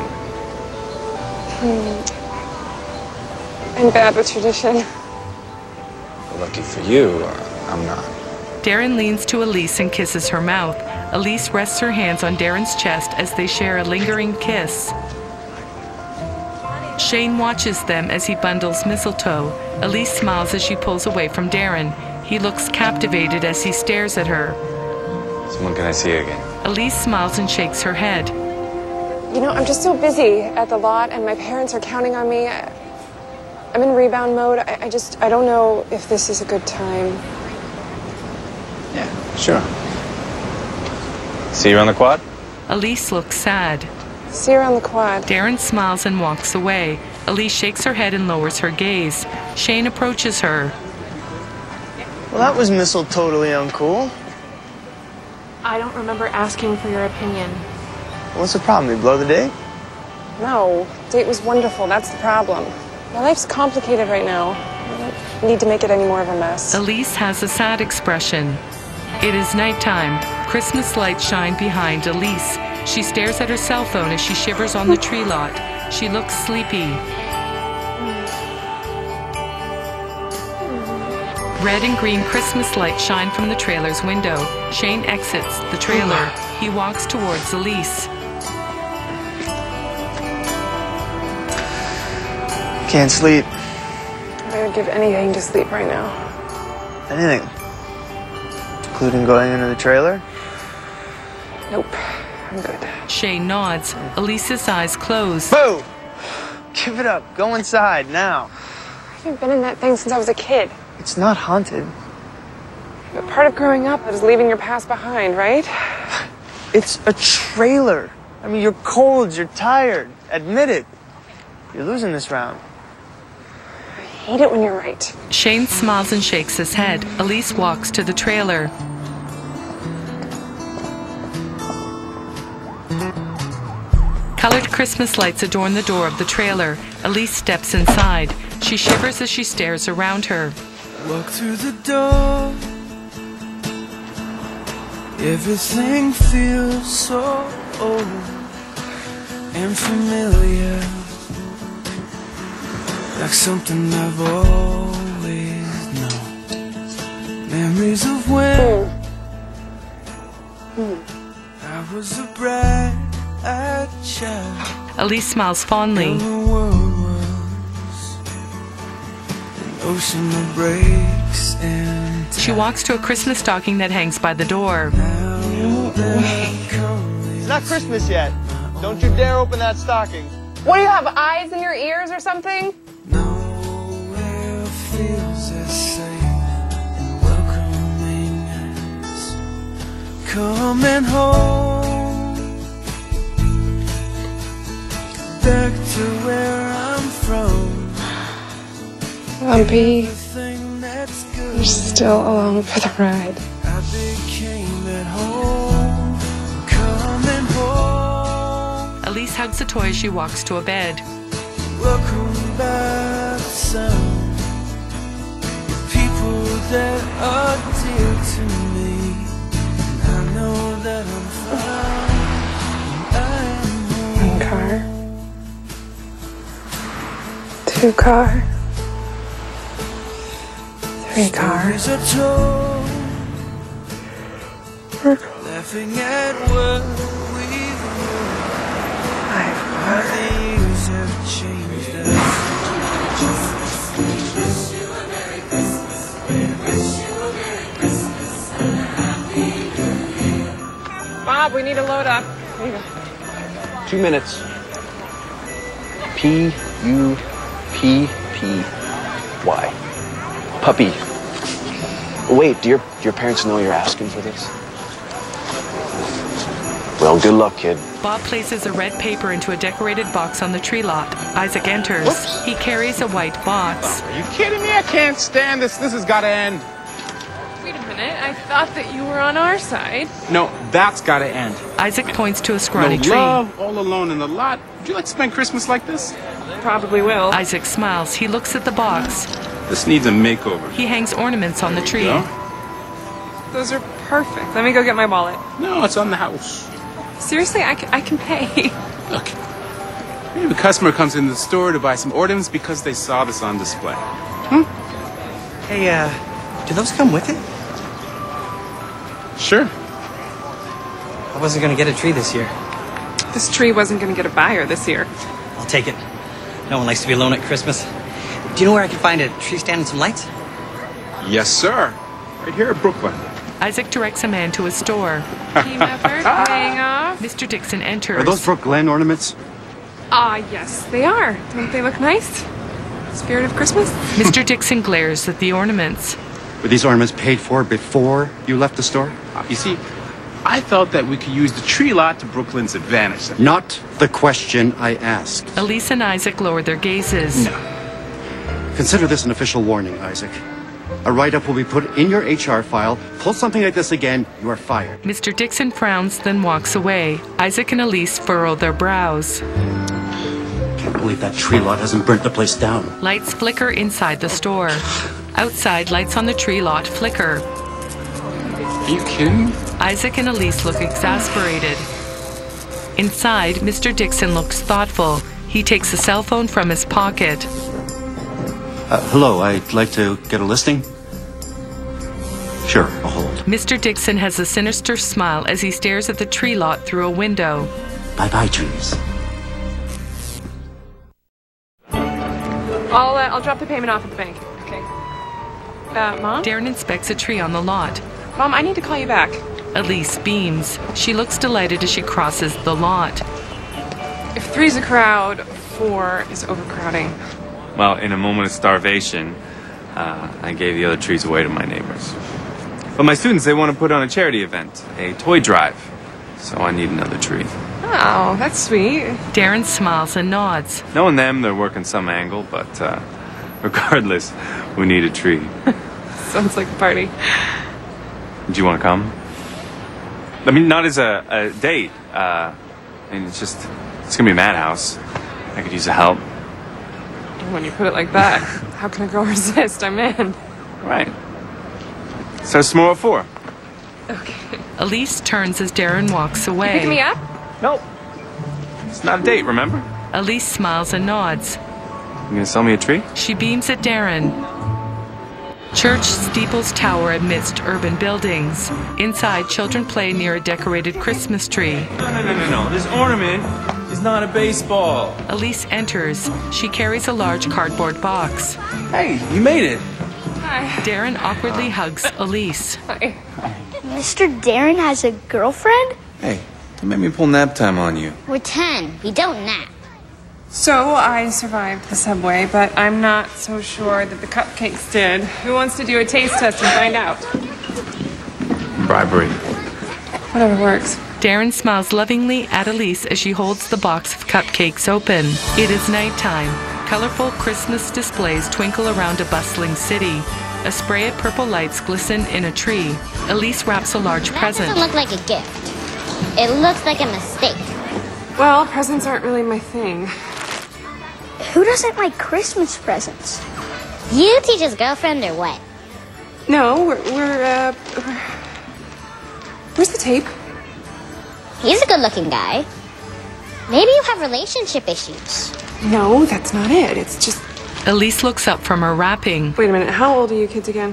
Hmm. I'm bad with tradition. Lucky for you, uh, I'm not. Darren leans to Elise and kisses her mouth. Elise rests her hands on Darren's chest as they share a lingering kiss. Shane watches them as he bundles mistletoe. Elise smiles as she pulls away from Darren. He looks captivated as he stares at her. So when can I see you again? Elise smiles and shakes her head. You know, I'm just so busy at the lot, and my parents are counting on me. I, I'm in rebound mode. I, I just, I don't know if this is a good time. Yeah, sure. See you on the quad? Elise looks sad. See you around the quad. Darren smiles and walks away. Elise shakes her head and lowers her gaze. Shane approaches her. Well, that was mistletoe-totally uncool. I don't remember asking for your opinion. What's the problem? Did you blow the date? No, date was wonderful. That's the problem. My life's complicated right now. I don't need to make it any more of a mess. Elise has a sad expression. It is nighttime. Christmas lights shine behind Elise. She stares at her cell phone as she shivers on the tree lot. She looks sleepy. Red and green Christmas lights shine from the trailer's window. Shane exits the trailer. He walks towards Elise. Can't sleep. I would give anything to sleep right now. Anything. Including going into the trailer? Nope. I'm good. Shane nods. Elise's eyes close. Boo! Give it up. Go inside, now. I haven't been in that thing since I was a kid. It's not haunted. But part of growing up is leaving your past behind, right? It's a trailer. I mean, you're cold, you're tired. Admit it. You're losing this round. I hate it when you're right. Shane smiles and shakes his head. Elise walks to the trailer. Colored Christmas lights adorn the door of the trailer. Elise steps inside. She shivers as she stares around her. Walk through the door. Everything feels so old and familiar, like something I've always known. Memories of when I was a bright child. Elise smiles fondly. And the world was an ocean of breaks and She walks to a Christmas stocking that hangs by the door. It's not Christmas yet. Don't you dare open that stocking. What do you have, eyes in your ears or something? Nowhere feels as safe and welcoming as coming home, back to where I'm from. Lumpy, you're still along for the ride. I became at home, coming home. Elise hugs a toy as she walks to a bed. Welcome by the sound, people that are dear to me. I know that I'm fine. I am One car. Two car. Three car. Laughing at what we've Five car. The years have changed us. Bob, we need to load up. There you go. Two minutes. P U P P Y. Puppy. Wait, do your, do your parents know you're asking for this? Well, good luck, kid. Bob places a red paper into a decorated box on the tree lot. Isaac enters. Whoops. He carries a white box. Are you kidding me? I can't stand this. This has got to end. Wait a minute, I thought that you were on our side. No, that's got to end. Isaac points to a scrawny no tree. love, all alone in the lot. Would you like to spend Christmas like this? Probably will. Isaac smiles. He looks at the box. This needs a makeover. He hangs ornaments on the tree. No? Those are perfect. Let me go get my wallet. No, it's on the house. Seriously, I can, I can pay. Look, maybe a customer comes into the store to buy some ornaments because they saw this on display. Hmm? Hey, uh, do those come with it? Sure. I wasn't gonna get a tree this year. This tree wasn't going to get a buyer this year. I'll take it. No one likes to be alone at Christmas. Do you know where I can find a tree stand and some lights? Yes, sir. Right here at Brooklyn. Isaac directs a man to a store. Team effort paying off. Mister Dixon enters. Are those Brook Glen ornaments? Ah, yes, they are. Don't they look nice? Spirit of Christmas? Mister Dixon glares at the ornaments. Were these ornaments paid for before you left the store? Uh, you see, I felt that we could use the tree lot to Brooklyn's advantage. Not the question I asked. Elise and Isaac lower their gazes. No. Consider this an official warning, Isaac. A write-up will be put in your H R file. Pull something like this again, you are fired. Mister Dixon frowns, then walks away. Isaac and Elise furrow their brows. Can't believe that tree lot hasn't burnt the place down. Lights flicker inside the store. Outside, lights on the tree lot flicker. Are you kidding? Isaac and Elise look exasperated. Inside, Mister Dixon looks thoughtful. He takes a cell phone from his pocket. Uh, hello, I'd like to get a listing. Sure, I'll hold. Mister Dixon has a sinister smile as he stares at the tree lot through a window. Bye-bye, trees. I'll, uh, I'll drop the payment off at the bank. Okay. Uh, Mom? Darren inspects a tree on the lot. Mom, I need to call you back. Elise beams. She looks delighted as she crosses the lot. If three's a crowd, four is overcrowding. Well, in a moment of starvation, uh, I gave the other trees away to my neighbors. But my students, they want to put on a charity event, a toy drive. So I need another tree. Oh, that's sweet. Darren smiles and nods. Knowing them, they're working some angle, but uh, regardless, we need a tree. Sounds like a party. Do you want to come? I mean, not as a, a date. Uh, I mean, it's just, it's going to be a madhouse. I could use the help. When you put it like that, how can a girl resist? I'm in. Right. So tomorrow at four. Okay. Elise turns as Darren walks away. You picking me up? Nope. It's not a date, remember? Elise smiles and nods. You gonna sell me a tree? She beams at Darren. Church steeples tower amidst urban buildings. Inside, children play near a decorated Christmas tree. No, no, no, no, no. This ornament is not a baseball. Elise enters. She carries a large cardboard box. Hey, you made it. Hi. Darren awkwardly hugs Elise. Hi. Mister Darren has a girlfriend? Hey, don't make me pull nap time on you. We're ten. We don't nap. So I survived the subway, but I'm not so sure that the cupcakes did. Who wants to do a taste test and find out? Bribery. Whatever works. Darren smiles lovingly at Elise as she holds the box of cupcakes open. It is nighttime. Colorful Christmas displays twinkle around a bustling city. A spray of purple lights glisten in a tree. Elise wraps a large That present. doesn't look like a gift. It looks like a mistake. Well, presents aren't really my thing. Who doesn't like Christmas presents? You teach his girlfriend or what? No, we're, we're, uh... We're... Where's the tape? He's a good-looking guy. Maybe you have relationship issues. No, that's not it. It's just... Elise looks up from her wrapping. Wait a minute, how old are you kids again?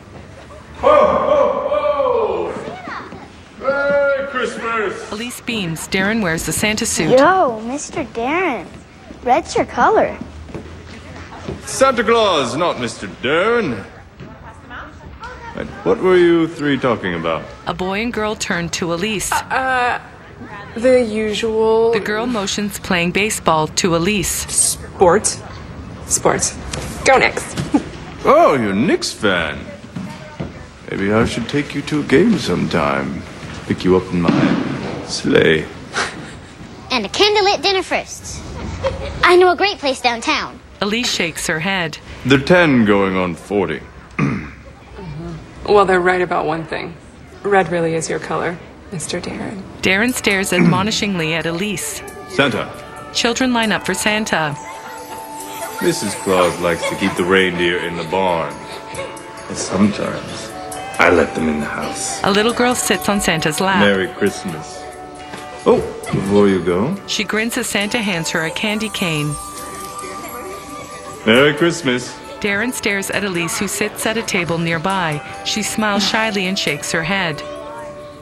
Whoa, whoa, whoa! Merry Christmas! Elise beams. Darren wears the Santa suit. Yo, Mister Darren. Red's your color. Santa Claus, not Mister Darren. Wait, what were you three talking about? A boy and girl turn to Elise. Uh, the usual... The girl motions playing baseball to Elise. Sports. Sports. Go Knicks. Oh, you're a Knicks fan. Maybe I should take you to a game sometime. Pick you up in my sleigh. And a candlelit dinner first. I know a great place downtown. Elise shakes her head. They're ten going on forty. Well, they're right about one thing. Red really is your color, Mister Darren. Darren stares admonishingly at Elise. Santa. Children line up for Santa. Missus Claus likes to keep the reindeer in the barn. And sometimes I let them in the house. A little girl sits on Santa's lap. Merry Christmas. Oh, before you go. She grins as Santa hands her a candy cane. Merry Christmas. Darren stares at Elise, who sits at a table nearby. She smiles shyly and shakes her head.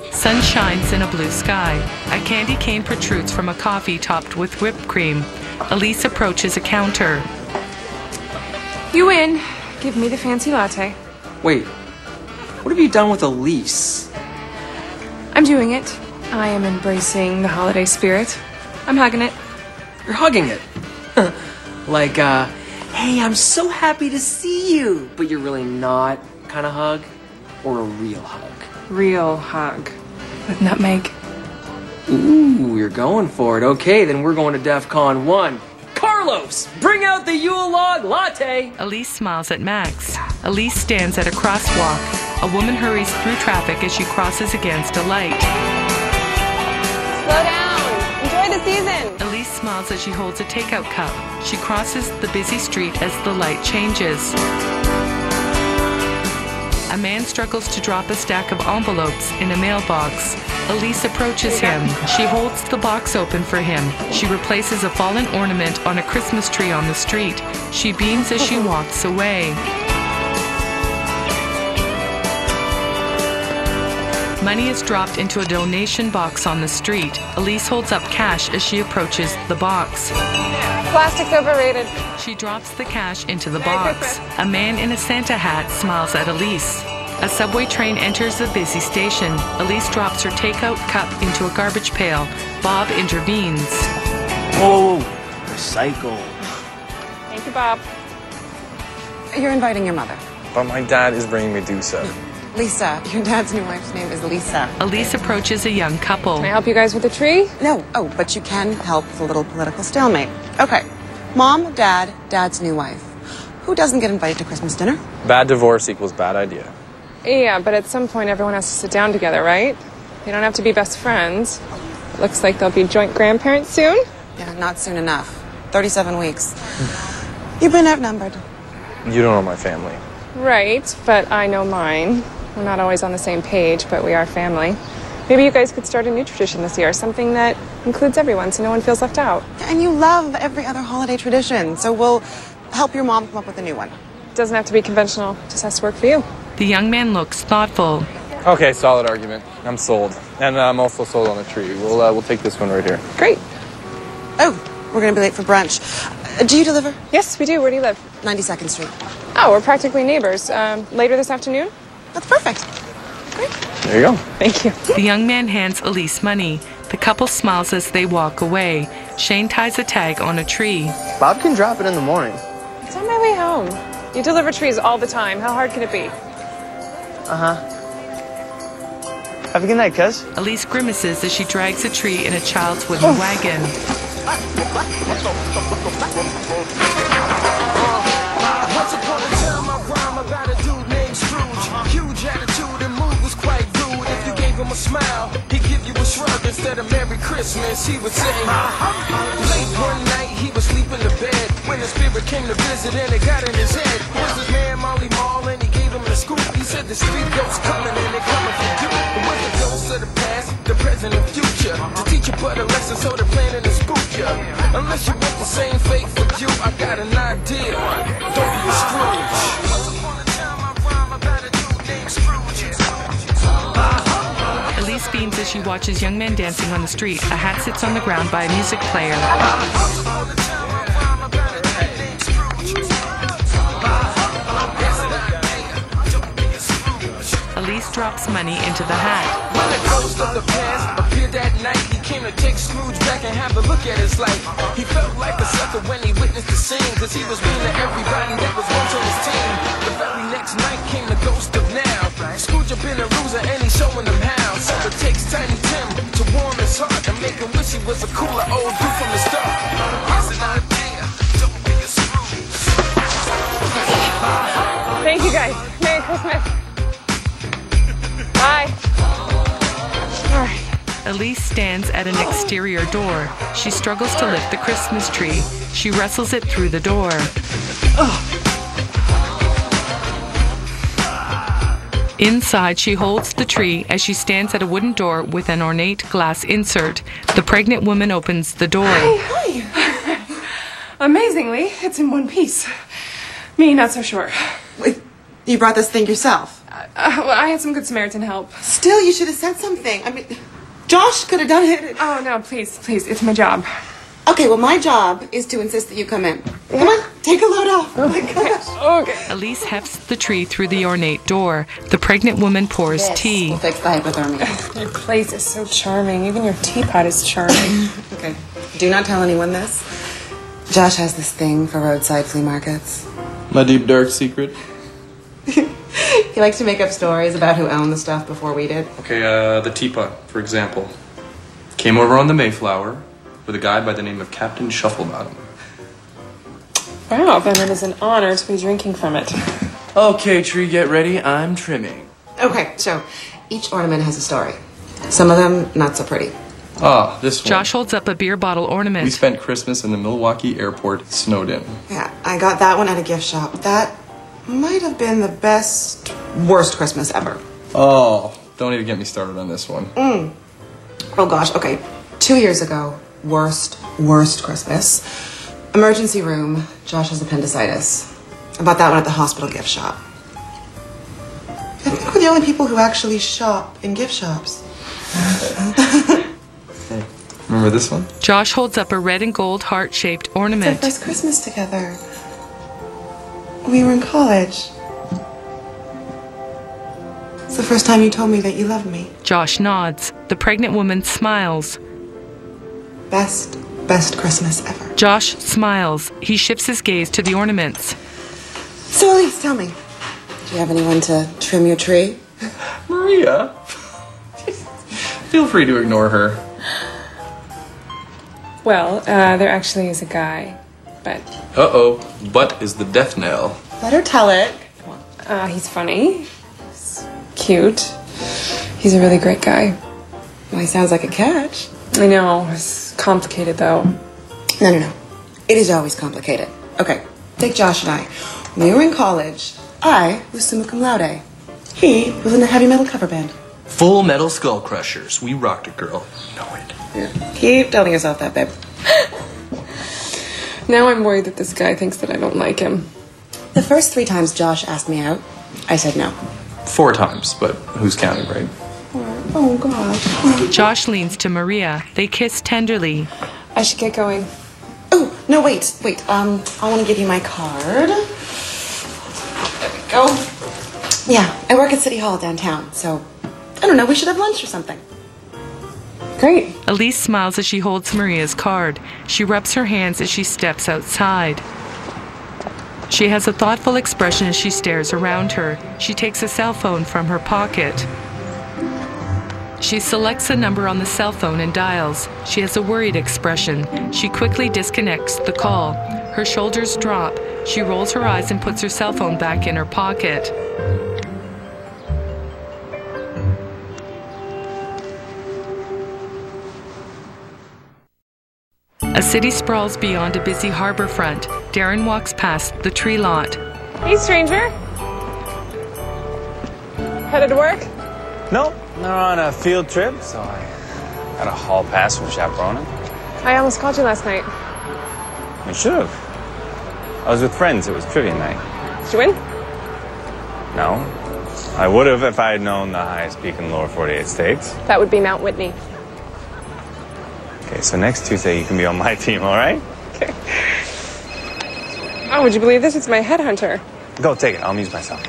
Sun shines in a blue sky. A candy cane protrudes from a coffee topped with whipped cream. Elise approaches a counter. You win. Give me the fancy latte. Wait, what have you done with Elise? I'm doing it. I am embracing the holiday spirit. I'm hugging it. You're hugging it. Like, uh, hey, I'm so happy to see you, but you're really not kind of hug, or a real hug? Real hug. With nutmeg. Ooh, you're going for it. Okay, then we're going to DEF CON one. Carlos, bring out the Yule log latte. Elise smiles at Max. Elise stands at a crosswalk. A woman hurries through traffic as she crosses against a light. Slow down. Enjoy the season. Elise smiles as she holds a takeout cup. She crosses the busy street as the light changes. A man struggles to drop a stack of envelopes in a mailbox. Elise approaches him. She holds the box open for him. She replaces a fallen ornament on a Christmas tree on the street. She beams as she walks away. Money is dropped into a donation box on the street. Elise holds up cash as she approaches the box. Plastic's overrated. She drops the cash into the box. A man in a Santa hat smiles at Elise. A subway train enters the busy station. Elise drops her takeout cup into a garbage pail. Bob intervenes. Whoa, recycle. Thank you, Bob. You're inviting your mother. But my dad is bringing Medusa. Lisa. Your dad's new wife's name is Lisa. Elise approaches a young couple. Can I help you guys with the tree? No. Oh, but you can help with a little political stalemate. Okay. Mom, dad, dad's new wife. Who doesn't get invited to Christmas dinner? Bad divorce equals bad idea. Yeah, but at some point everyone has to sit down together, right? They don't have to be best friends. It looks like they'll be joint grandparents soon. Yeah, not soon enough. thirty-seven weeks. You've been outnumbered. You don't know my family. Right, but I know mine. We're not always on the same page, but we are family. Maybe you guys could start a new tradition this year, something that includes everyone so no one feels left out. And you love every other holiday tradition, so we'll help your mom come up with a new one. Doesn't have to be conventional, just has to work for you. The young man looks thoughtful. Okay, solid argument. I'm sold. And uh, I'm also sold on the tree. We'll, uh, we'll take this one right here. Great. Oh, we're going to be late for brunch. Uh, do you deliver? Yes, we do. Where do you live? ninety-second Street. Oh, we're practically neighbors. Um, later this afternoon? That's perfect. There you go. Thank you. The young man hands Elise money. The couple smiles as they walk away. Shane ties a tag on a tree. Bob can drop it in the morning. It's on my way home. You deliver trees all the time. How hard can it be? Uh-huh. Have a good night, cuz. Elise grimaces as she drags a tree in a child's wooden wagon. Once upon a time, I rhyme about a dude named Scrooge. Huge attitude and mood was quite rude. If you gave him a smile, he'd give you a shrug. Instead of Merry Christmas, he would say, late one night, he was sleeping in bed when the spirit came to visit and it got in his head. Was his man Molly Mall and he gave him a scoop. He said the street ghosts coming and they're coming for you. It was the ghosts of the past, the present and future. To teach you but a lesson so they're planning to spook you. Unless you want the same fate for you, I got an idea. Don't be a Scrooge. Elise beams as she watches young men dancing on the street. A hat sits on the ground by a music player. Elise drops money into the hat. When the ghost of the past appeared that night, he came to take Scrooge back and have a look at his life. He felt like a sucker when he witnessed the scene, cause he was mean to everybody that was once on his team. The very next night came the ghost of now. Scrooge up in a rooster and he's showing them how. So it takes Tiny Tim to warm his heart and make him wish he was a cooler old dude from the start. Here's an idea, don't be a Scrooge. Thank you guys. Merry Christmas. Bye. All right. Elise stands at an exterior door. She struggles to lift the Christmas tree. She wrestles it through the door. Inside, she holds the tree as she stands at a wooden door with an ornate glass insert. The pregnant woman opens the door. Hi, hi. Amazingly, it's in one piece. Me, not so sure. Wait, you brought this thing yourself? Uh, well, I had some Good Samaritan help. Still, you should have said something. I mean, Josh could have done it. Oh, no, please, please. It's my job. Okay, well, my job is to insist that you come in. Come on, take a load off. Oh, my gosh. Okay. Elise hefts the tree through the ornate door. The pregnant woman pours This tea. will fix the hypothermia. Your place is so charming. Even your teapot is charming. Okay, do not tell anyone this. Josh has this thing for roadside flea markets. My deep, dark secret. He likes to make up stories about who owned the stuff before we did. Okay, uh, the teapot, for example. Came over on the Mayflower with a guy by the name of Captain Shufflebottom. Wow, then it is an honor to be drinking from it. Okay, tree, get ready. I'm trimming. Okay, so each ornament has a story. Some of them not so pretty. Ah, this one. Josh holds up a beer bottle ornament. We spent Christmas in the Milwaukee airport, snowed in. Yeah, I got that one at a gift shop. That might have been the best, worst Christmas ever. Oh, don't even get me started on this one. Mm. Oh gosh, okay. Two years ago, worst, worst Christmas. Emergency room, Josh has appendicitis. I bought that one at the hospital gift shop. I think we're the only people who actually shop in gift shops. Hey, remember this one? Josh holds up a red and gold heart-shaped ornament. It's our first Christmas together. We were in college. It's the first time you told me that you loved me. Josh nods. The pregnant woman smiles. Best, best Christmas ever. Josh smiles. He shifts his gaze to the ornaments. So, Elise, tell me, do you have anyone to trim your tree? Maria? Feel free to ignore her. Well, uh, there actually is a guy, but... Uh-oh, but is the death knell. Let her tell it. Uh, he's funny. He's cute. He's a really great guy. Well, he sounds like a catch. I know. It's complicated, though. No, no, no. It is always complicated. Okay, take Josh and I. When we were in college, I was summa cum laude. He was in a heavy metal cover band. Full Metal Skull Crushers. We rocked it, girl. Know it. Yeah. Keep telling yourself that, babe. Now I'm worried that this guy thinks that I don't like him. The first three times Josh asked me out, I said no. Four times, but who's counting, right? Oh, gosh. Josh leans to Maria. They kiss tenderly. I should get going. Oh, no, wait, wait. Um, I want to give you my card. There we go. Yeah, I work at City Hall downtown, so I don't know, we should have lunch or something. Great. Elise smiles as she holds Maria's card. She rubs her hands as she steps outside. She has a thoughtful expression as she stares around her. She takes a cell phone from her pocket. She selects a number on the cell phone and dials. She has a worried expression. She quickly disconnects the call. Her shoulders drop. She rolls her eyes and puts her cell phone back in her pocket. A city sprawls beyond a busy harbor front. Darren walks past the tree lot. Hey, stranger. Headed to work? No, they're on a field trip, so I got a hall pass from chaperoning. I almost called you last night. You should have. I was with friends. It was trivia night. Did you win? No. I would have if I had known the highest peak in the lower forty-eight states. That would be Mount Whitney. Okay, so next Tuesday you can be on my team, all right? Okay. Oh, would you believe this? It's my headhunter. Go, take it. I'll amuse myself.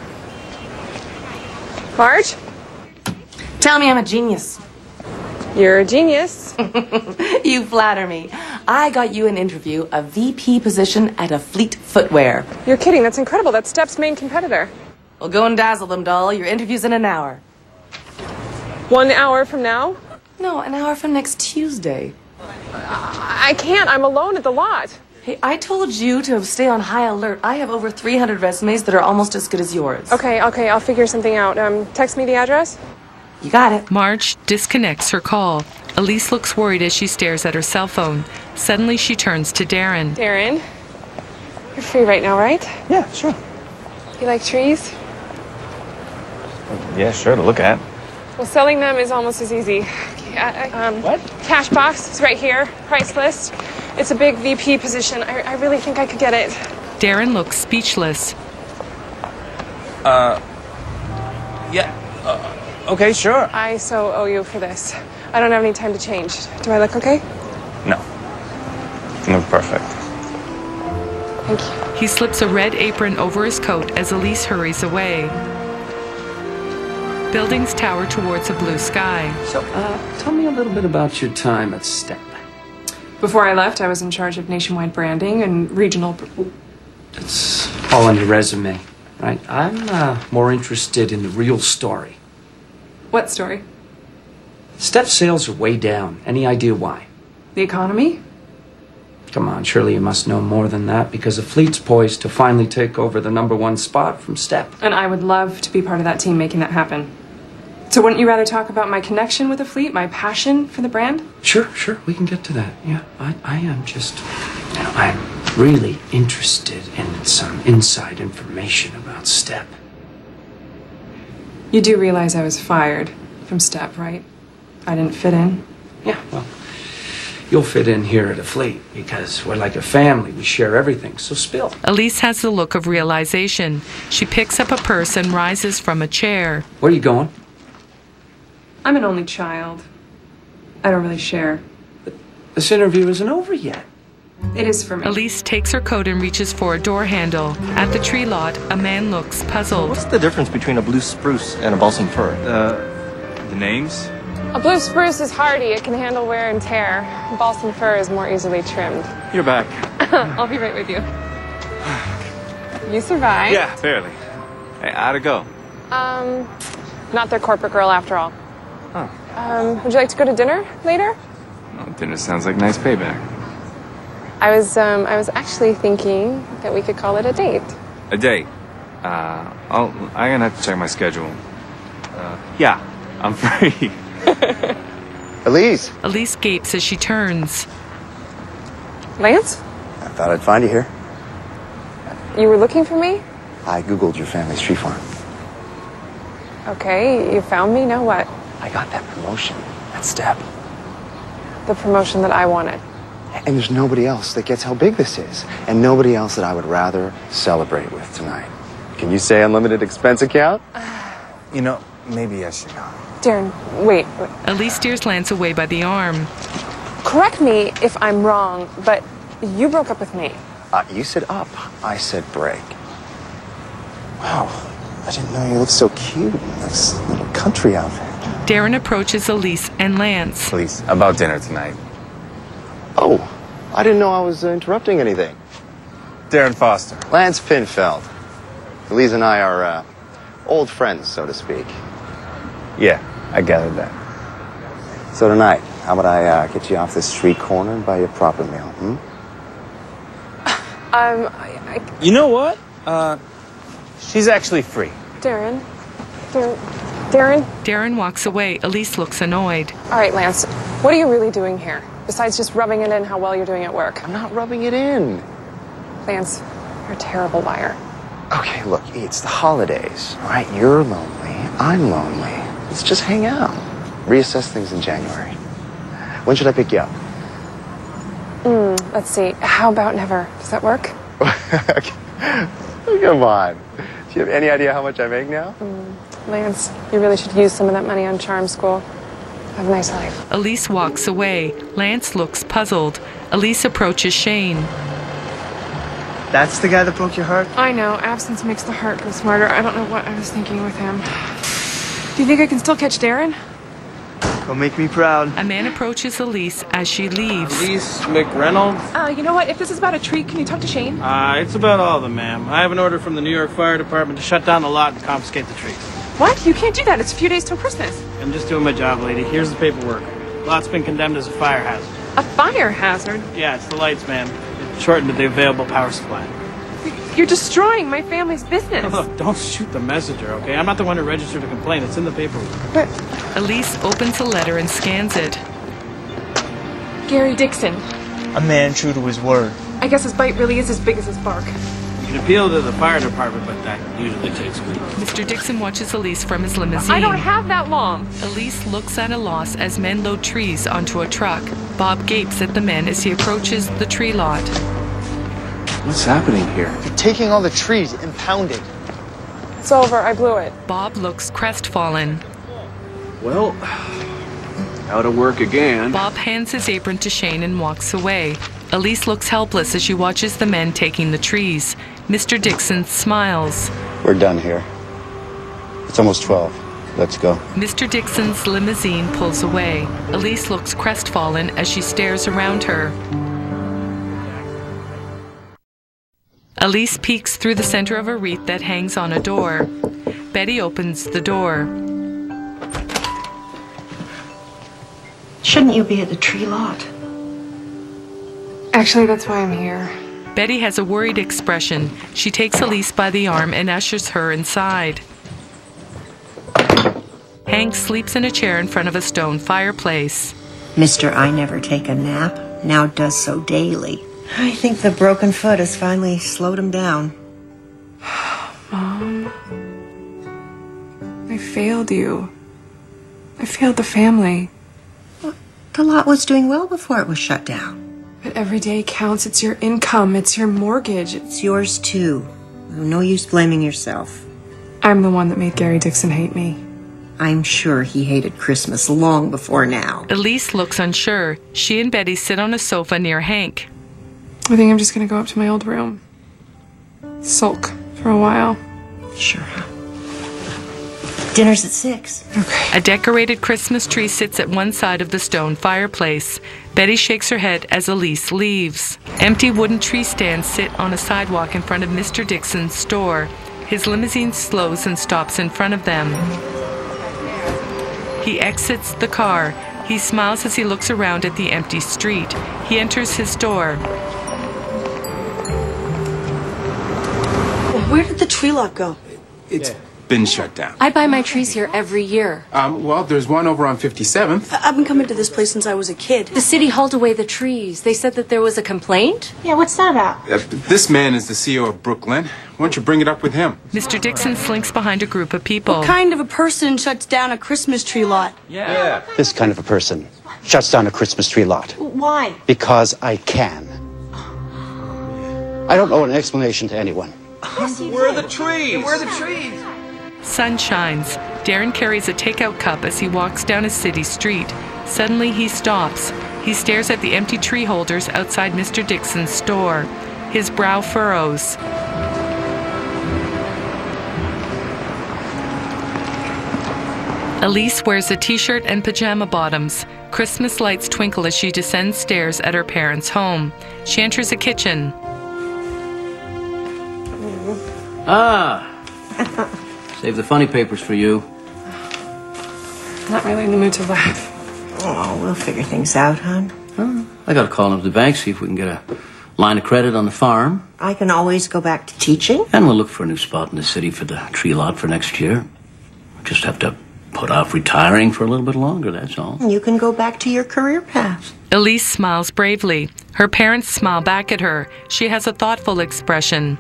Marge? Tell me I'm a genius. You're a genius. You flatter me. I got you an interview, a V P position at a Fleet Footwear. You're kidding. That's incredible. That's Steph's main competitor. Well, go and dazzle them, doll. Your interview's in an hour. One hour from now? No, an hour from next Tuesday. I can't. I'm alone at the lot. Hey, I told you to stay on high alert. I have over three hundred resumes that are almost as good as yours. Okay, okay. I'll figure something out. Um, text me the address. You got it. Marge disconnects her call. Elise looks worried as she stares at her cell phone. Suddenly she turns to Darren. Darren, you're free right now, right? Yeah, sure. You like trees? Yeah, sure, to look at. Well, selling them is almost as easy. I, I, um, what? Cash box is right here. Price list. It's a big V P position. I, I really think I could get it. Darren looks speechless. Uh, Yeah. Uh, okay, sure. I so owe you for this. I don't have any time to change. Do I look okay? No. You look perfect. Thank you. He slips a red apron over his coat as Elise hurries away. Buildings tower towards a blue sky. So, uh, tell me a little bit about your time at Step. Before I left, I was in charge of nationwide branding and regional... It's all on your resume, right? I'm uh, more interested in the real story. What story? Step sales are way down. Any idea why? The economy? Come on, surely you must know more than that, because the fleet's poised to finally take over the number one spot from Step. And I would love to be part of that team making that happen. So wouldn't you rather talk about my connection with the fleet, my passion for the brand? Sure, sure, we can get to that. Yeah, I, I am just, you know, I'm really interested in some inside information about Step. You do realize I was fired from Step, right? I didn't fit in. Yeah, well, you'll fit in here at the fleet because we're like a family. We share everything, so spill. Elise has the look of realization. She picks up a purse and rises from a chair. Where are you going? I'm an only child. I don't really share. But this interview isn't over yet. It is for me. Elise takes her coat and reaches for a door handle. At the tree lot, a man looks puzzled. What's the difference between a blue spruce and a balsam fir? Uh, the names? A blue spruce is hardy. It can handle wear and tear. Balsam fir is more easily trimmed. You're back. I'll be right with you. You survived. Yeah, barely. Hey, how'd it go? Um, not their corporate girl after all. Oh. Um, would you like to go to dinner later? Well, dinner sounds like nice payback. I was, um, I was actually thinking that we could call it a date. A date? Uh, I'll, I'm gonna have to check my schedule. Uh, yeah, I'm free. Elise! Elise gapes as she turns. Lance? I thought I'd find you here. You were looking for me? I Googled your family's tree farm. Okay, you found me, now what? I got that promotion at Step. The promotion that I wanted. And there's nobody else that gets how big this is. And nobody else that I would rather celebrate with tonight. Can you say unlimited expense account? You know, maybe I should not. Darren, wait, wait. Elise steers Lance away by the arm. Correct me if I'm wrong, but you broke up with me. Uh, you said up. I said break. Wow. I didn't know you looked so cute in this little country outfit. Darren approaches Elise and Lance. Please, about dinner tonight. Oh, I didn't know I was uh, interrupting anything. Darren Foster. Lance Pinfeld. Elise and I are uh, old friends, so to speak. Yeah, I gathered that. So tonight, how about I uh, get you off this street corner and buy you a proper meal, hmm? Um, I, I... You know what? Uh, she's actually free. Darren? Darren? Darren? Darren walks away. Elise looks annoyed. All right, Lance, what are you really doing here? Besides just rubbing it in how well you're doing at work. I'm not rubbing it in. Lance, you're a terrible liar. Okay, look, it's the holidays, all right? You're lonely. I'm lonely. Let's just hang out. Reassess things in January. When should I pick you up? Mm, let's see. How about never? Does that work? Come on. Do you have any idea how much I make now? Mm, Lance, you really should use some of that money on charm school. Have a nice life. Elise walks away. Lance looks puzzled. Elise approaches Shane. That's the guy that broke your heart? I know. Absence makes the heart go smarter. I don't know what I was thinking with him. Do you think I can still catch Darren? Go make me proud. A man approaches Elise as she leaves. Elise McReynolds? Uh, you know what? If this is about a tree, can you talk to Shane? Uh, it's about all of them, ma'am. I have an order from the New York Fire Department to shut down the lot and confiscate the trees. What? You can't do that. It's a few days till Christmas. I'm just doing my job, lady. Here's the paperwork. Lot's been condemned as a fire hazard. A fire hazard? Yeah, it's the lights, ma'am. It shortened the available power supply. You're destroying my family's business. Look, don't shoot the messenger, okay? I'm not the one who registered a complaint. It's in the paperwork. But Elise opens a letter and scans it. Gary Dixon. A man true to his word. I guess his bite really is as big as his bark. You can appeal to the fire department, but that usually takes weeks. Mister Dixon watches Elise from his limousine. I don't have that long. Elise looks at a loss as men load trees onto a truck. Bob gapes at the men as he approaches the tree lot. What's happening here? You're taking all the trees impounded. It's over. I blew it. Bob looks crestfallen. Well, out of work again. Bob hands his apron to Shane and walks away. Elise looks helpless as she watches the men taking the trees. Mister Dixon smiles. We're done here. It's almost twelve. Let's go. Mister Dixon's limousine pulls away. Elise looks crestfallen as she stares around her. Elise peeks through the center of a wreath that hangs on a door. Betty opens the door. Shouldn't you be at the tree lot? Actually, that's why I'm here. Betty has a worried expression. She takes Elise by the arm and ushers her inside. Hank sleeps in a chair in front of a stone fireplace. Mister I never take a nap, now does so daily. I think the broken foot has finally slowed him down. Mom, I failed you. I failed the family. Well, the lot was doing well before it was shut down. But every day counts. It's your income. It's your mortgage. It's yours too. No use blaming yourself. I'm the one that made Gary Dixon hate me. I'm sure he hated Christmas long before now. Elise looks unsure. She and Betty sit on a sofa near Hank. I think I'm just gonna go up to my old room. Sulk for a while. Sure. Dinner's at six. Okay. A decorated Christmas tree sits at one side of the stone fireplace. Betty shakes her head as Elise leaves. Empty wooden tree stands sit on a sidewalk in front of Mister Dixon's store. His limousine slows and stops in front of them. He exits the car. He smiles as he looks around at the empty street. He enters his store. Where did the tree lot go? It's been shut down. I buy my trees here every year. Um, well, there's one over on fifty-seventh. I've been coming to this place since I was a kid. The city hauled away the trees. They said that there was a complaint? Yeah, what's that about? Uh, this man is the C E O of Brooklyn. Why don't you bring it up with him? Mister Dixon slinks behind a group of people. What kind of a person shuts down a Christmas tree lot? Yeah. yeah. This kind of a person shuts down a Christmas tree lot. Why? Because I can. I don't owe an explanation to anyone. Where are the trees? Where are the trees? Sun shines. Darren carries a takeout cup as he walks down a city street. Suddenly he stops. He stares at the empty tree holders outside Mister Dixon's store. His brow furrows. Elise wears a t-shirt and pajama bottoms. Christmas lights twinkle as she descends stairs at her parents' home. She enters a kitchen. Ah! Save the funny papers for you. Not really in the mood to laugh. Oh, we'll figure things out, hon. Huh? I gotta call into the bank, see if we can get a line of credit on the farm. I can always go back to teaching. And we'll look for a new spot in the city for the tree lot for next year. Just have to put off retiring for a little bit longer, that's all. You can go back to your career path. Elise smiles bravely. Her parents smile back at her. She has a thoughtful expression.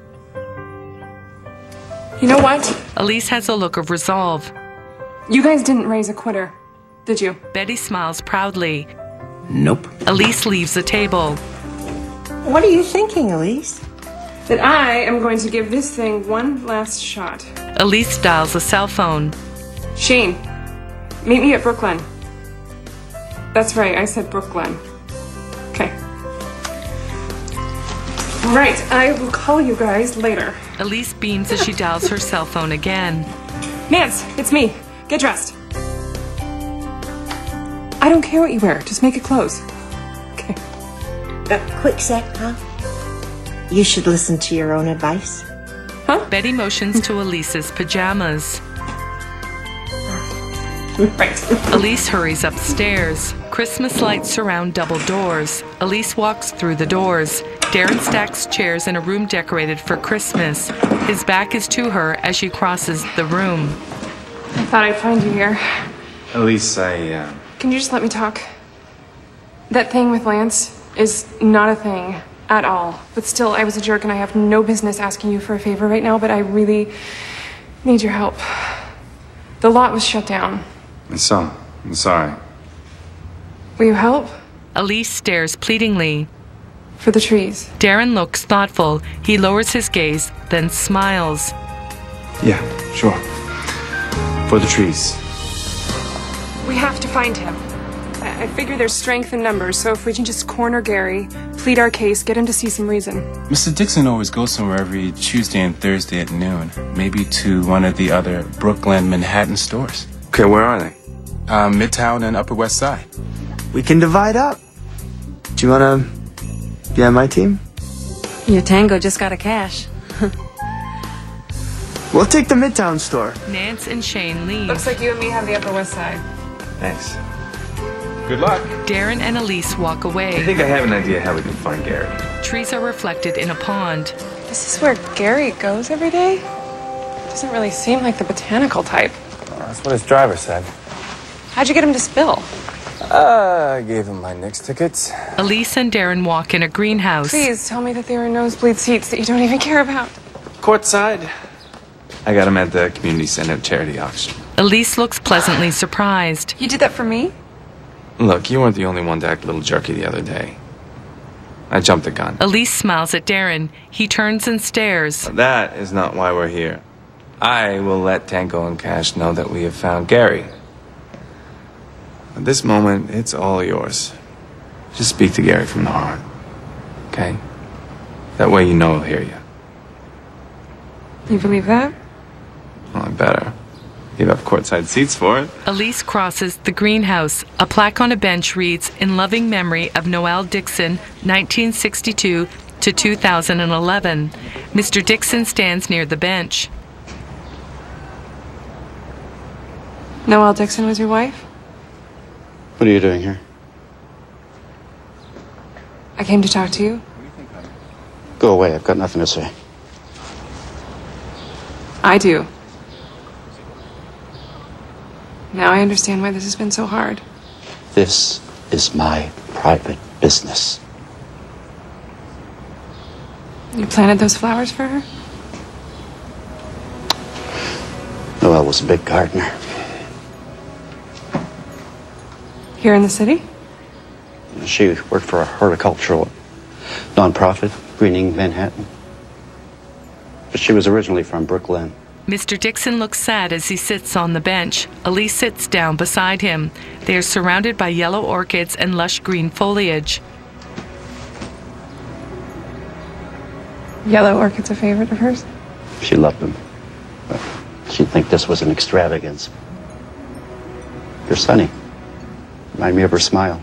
You know what? Elise has a look of resolve. You guys didn't raise a quitter, did you? Betty smiles proudly. Nope. Elise leaves the table. What are you thinking, Elise? That I am going to give this thing one last shot. Elise dials a cell phone. Shane, meet me at Brooklyn. That's right, I said Brooklyn. Okay. All right, I will call you guys later. Elise beams as she dials her cell phone again. Nance, it's me. Get dressed. I don't care what you wear, just make it close. Okay. Uh, quick sec, huh? You should listen to your own advice. Huh? Betty motions to Elise's pajamas. Right. Elise hurries upstairs. Christmas lights surround double doors. Elise walks through the doors. Darren stacks chairs in a room decorated for Christmas. His back is to her as she crosses the room. I thought I'd find you here. Elise, I, uh... Can you just let me talk? That thing with Lance is not a thing at all. But still, I was a jerk and I have no business asking you for a favor right now, but I really need your help. The lot was shut down. So, I'm sorry. Will you help? Elise stares pleadingly. For the trees. Darren looks thoughtful. He lowers his gaze, then smiles. Yeah, sure. For the trees. We have to find him. I, I figure there's strength in numbers, so if we can just corner Gary, plead our case, get him to see some reason. Mister Dixon always goes somewhere every Tuesday and Thursday at noon. Maybe to one of the other Brooklyn, Manhattan stores. Okay, where are they? Um, Midtown and Upper West Side. We can divide up. Do you wanna be on my team? Your tango just got a cash. We'll take the Midtown store. Nance and Shane leave. Looks like you and me have the Upper West Side. Thanks. Good luck. Darren and Elise walk away. I think I have an idea how we can find Gary. Trees are reflected in a pond. This is where Gary goes every day? Doesn't really seem like the botanical type. Well, that's what his driver said. How'd you get him to spill? Uh, I gave him my Knicks tickets. Elise and Darren walk in a greenhouse. Please tell me that there are nosebleed seats that you don't even care about. Courtside. I got him at the community center charity auction. Elise looks pleasantly surprised. You did that for me? Look, you weren't the only one to act a little jerky the other day. I jumped the gun. Elise smiles at Darren. He turns and stares. That is not why we're here. I will let Tango and Cash know that we have found Gary. At this moment, it's all yours. Just speak to Gary from the heart. Okay? That way you know he'll hear you. You believe that? Well, I better. Give up courtside seats for it. Elise crosses the greenhouse. A plaque on a bench reads, "In loving memory of Noel Dixon, nineteen sixty-two to two thousand eleven. Mister Dixon stands near the bench. Noel Dixon was your wife? What are you doing here? I came to talk to you. Go away. I've got nothing to say. I do. Now I understand why this has been so hard. This is my private business. You planted those flowers for her? Noelle was a big gardener. Here in the city? She worked for a horticultural nonprofit, Greening Manhattan. But she was originally from Brooklyn. Mister Dixon looks sad as he sits on the bench. Elise sits down beside him. They are surrounded by yellow orchids and lush green foliage. Yellow orchid's a favorite of hers? She loved them. But she'd think this was an extravagance. You're sunny. Remind me of her smile.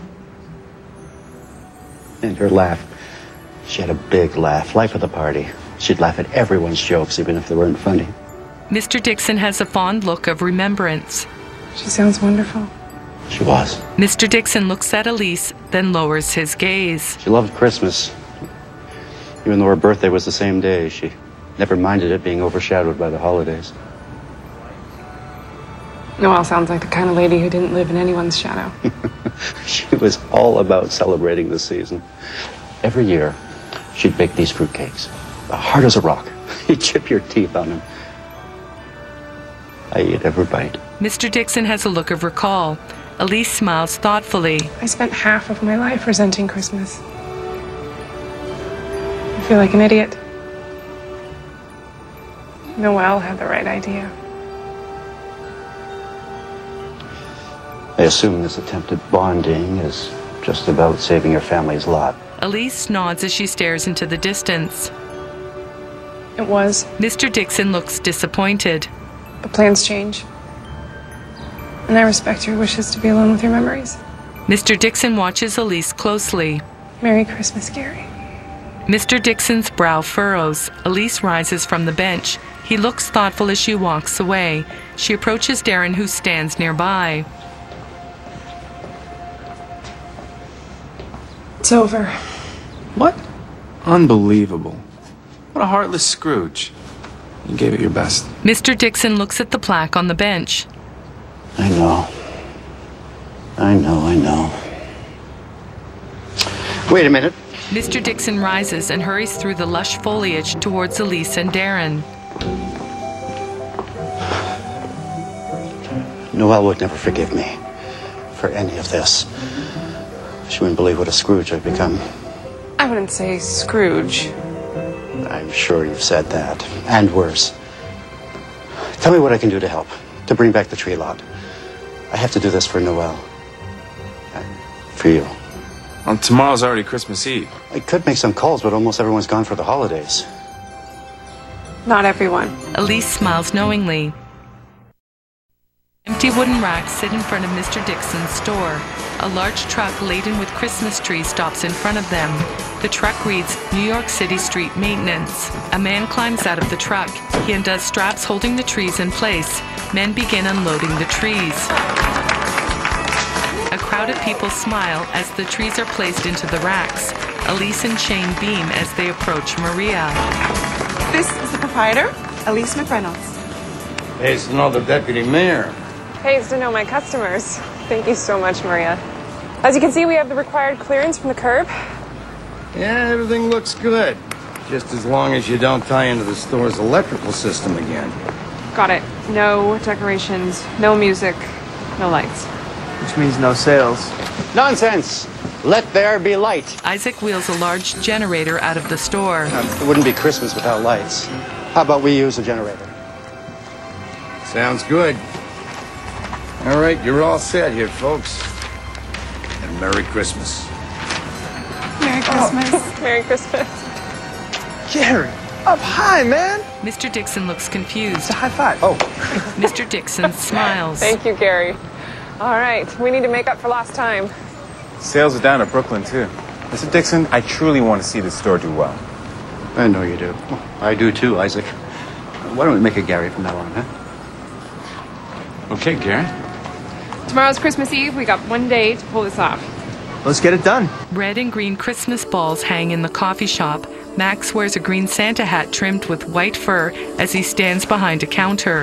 And her laugh. She had a big laugh, life of the party. She'd laugh at everyone's jokes, even if they weren't funny. Mister Dixon has a fond look of remembrance. She sounds wonderful. She was. Mister Dixon looks at Elise, then lowers his gaze. She loved Christmas. Even though her birthday was the same day, she never minded it being overshadowed by the holidays. Noelle sounds like the kind of lady who didn't live in anyone's shadow. She was all about celebrating the season. Every year, she'd bake these fruitcakes. Hard as a rock. You'd chip your teeth on them. I ate every bite. Mister Dixon has a look of recall. Elise smiles thoughtfully. I spent half of my life resenting Christmas. I feel like an idiot. Noelle had the right idea. I assume this attempt at bonding is just about saving your family's lot. Elise nods as she stares into the distance. It was. Mister Dixon looks disappointed. But plans change. And I respect your wishes to be alone with your memories. Mister Dixon watches Elise closely. Merry Christmas, Gary. Mister Dixon's brow furrows. Elise rises from the bench. He looks thoughtful as she walks away. She approaches Darren, who stands nearby. It's over. What? Unbelievable. What a heartless Scrooge. You gave it your best. Mister Dixon looks at the plaque on the bench. I know. I know, I know. Wait a minute. Mister Dixon rises and hurries through the lush foliage towards Elise and Darren. Noelle would never forgive me for any of this. She wouldn't believe what a Scrooge I've become. I wouldn't say Scrooge. I'm sure you've said that. And worse. Tell me what I can do to help, to bring back the tree lot. I have to do this for Noel. And for you. Well, tomorrow's already Christmas Eve. I could make some calls, but almost everyone's gone for the holidays. Not everyone. Elise smiles knowingly. Empty wooden racks sit in front of Mister Dixon's store. A large truck laden with Christmas trees stops in front of them. The truck reads New York City Street Maintenance. A man climbs out of the truck. He undoes straps holding the trees in place. Men begin unloading the trees. A crowd of people smile as the trees are placed into the racks. Elise and Shane beam as they approach Maria. This is the proprietor, Elise McReynolds. Pays to know the deputy mayor. Pays to know my customers. Thank you so much, Maria. As you can see, we have the required clearance from the curb. Yeah, everything looks good. Just as long as you don't tie into the store's electrical system again. Got it. No decorations, no music, no lights. Which means no sales. Nonsense! Let there be light. Isaac wheels a large generator out of the store. It wouldn't be Christmas without lights. How about we use a generator? Sounds good. All right, you're all set here, folks. And Merry Christmas. Merry Christmas. Oh. Merry Christmas. Gary, up high, man. Mister Dixon looks confused. It's a high five. Oh. Mister Dixon smiles. Thank you, Gary. All right, we need to make up for lost time. Sales are down at Brooklyn, too. Mister Dixon, I truly want to see the store do well. I know you do. I do too, Isaac. Why don't we make it Gary from now on, huh? Okay, Gary. Tomorrow's Christmas Eve. We got one day to pull this off. Let's get it done. Red and green Christmas balls hang in the coffee shop. Max wears a green Santa hat trimmed with white fur as he stands behind a counter.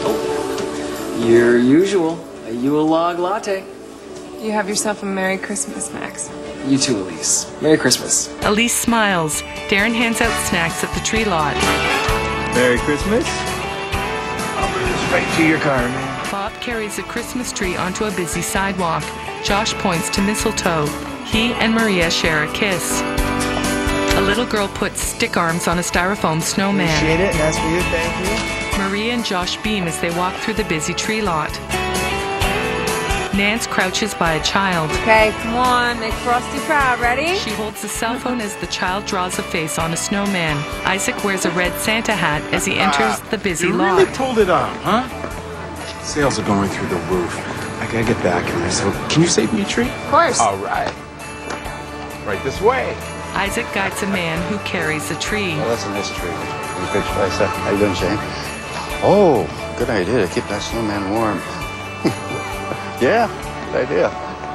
Your usual. A Yule log latte. You have yourself a Merry Christmas, Max. You too, Elise. Merry Christmas. Elise smiles. Darren hands out snacks at the tree lot. Merry Christmas. I'll bring this right to your car, man. Bob carries a Christmas tree onto a busy sidewalk. Josh points to mistletoe. He and Maria share a kiss. A little girl puts stick arms on a styrofoam snowman. Appreciate it, and that's for you, thank you. Maria and Josh beam as they walk through the busy tree lot. Nance crouches by a child. Okay, come on, make Frosty proud. Ready? She holds a cell phone as the child draws a face on a snowman. Isaac wears a red Santa hat as he enters the busy you lot. really pulled it on, huh? Sales are going through the roof. I gotta get back in there, so can you save me a tree? Of course. All right. Right this way. Isaac guides a man who carries a tree. Well, that's a nice tree. How you doing, Shane? Oh, good idea to keep that snowman warm. Yeah, good idea.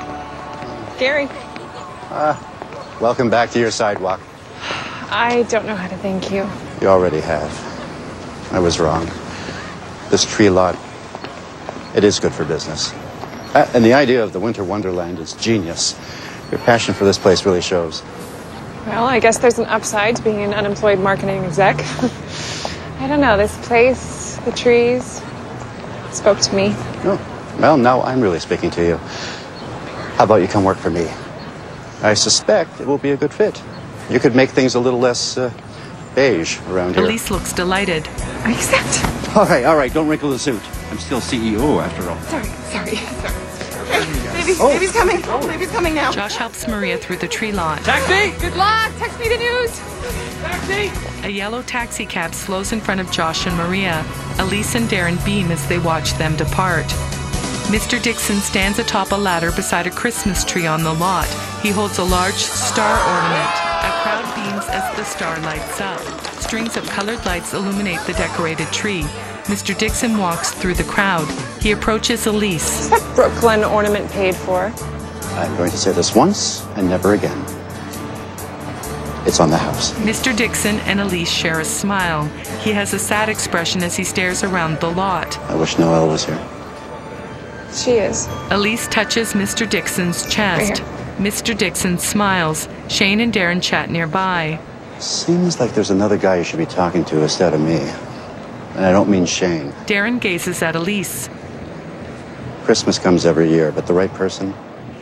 Gary. Uh, welcome back to your sidewalk. I don't know how to thank you. You already have. I was wrong. This tree lot, it is good for business. Uh, and the idea of the Winter Wonderland is genius. Your passion for this place really shows. Well, I guess there's an upside to being an unemployed marketing exec. I don't know, this place, the trees, spoke to me. Oh, well, now I'm really speaking to you. How about you come work for me? I suspect it will be a good fit. You could make things a little less uh, beige around here. Elise looks delighted. I accept. All right, all right, don't wrinkle the suit. I'm still C E O after all. Sorry, sorry, sorry. Okay, baby, oh. baby's coming. Oh. Baby's coming now. Josh helps Maria through the tree lot. Taxi! Good luck! Text me the news! Taxi! A yellow taxi cab slows in front of Josh and Maria. Elise and Darren beam as they watch them depart. Mister Dixon stands atop a ladder beside a Christmas tree on the lot. He holds a large star ornament. A crowd beams as the star lights up. Strings of colored lights illuminate the decorated tree. Mister Dixon walks through the crowd. He approaches Elise. Is that Brooklyn ornament paid for? I'm going to say this once and never again. It's on the house. Mister Dixon and Elise share a smile. He has a sad expression as he stares around the lot. I wish Noelle was here. She is. Elise touches Mister Dixon's chest. Mister Dixon smiles. Shane and Darren chat nearby. Seems like there's another guy you should be talking to instead of me. And I don't mean Shane. Darren gazes at Elise. Christmas comes every year, but the right person,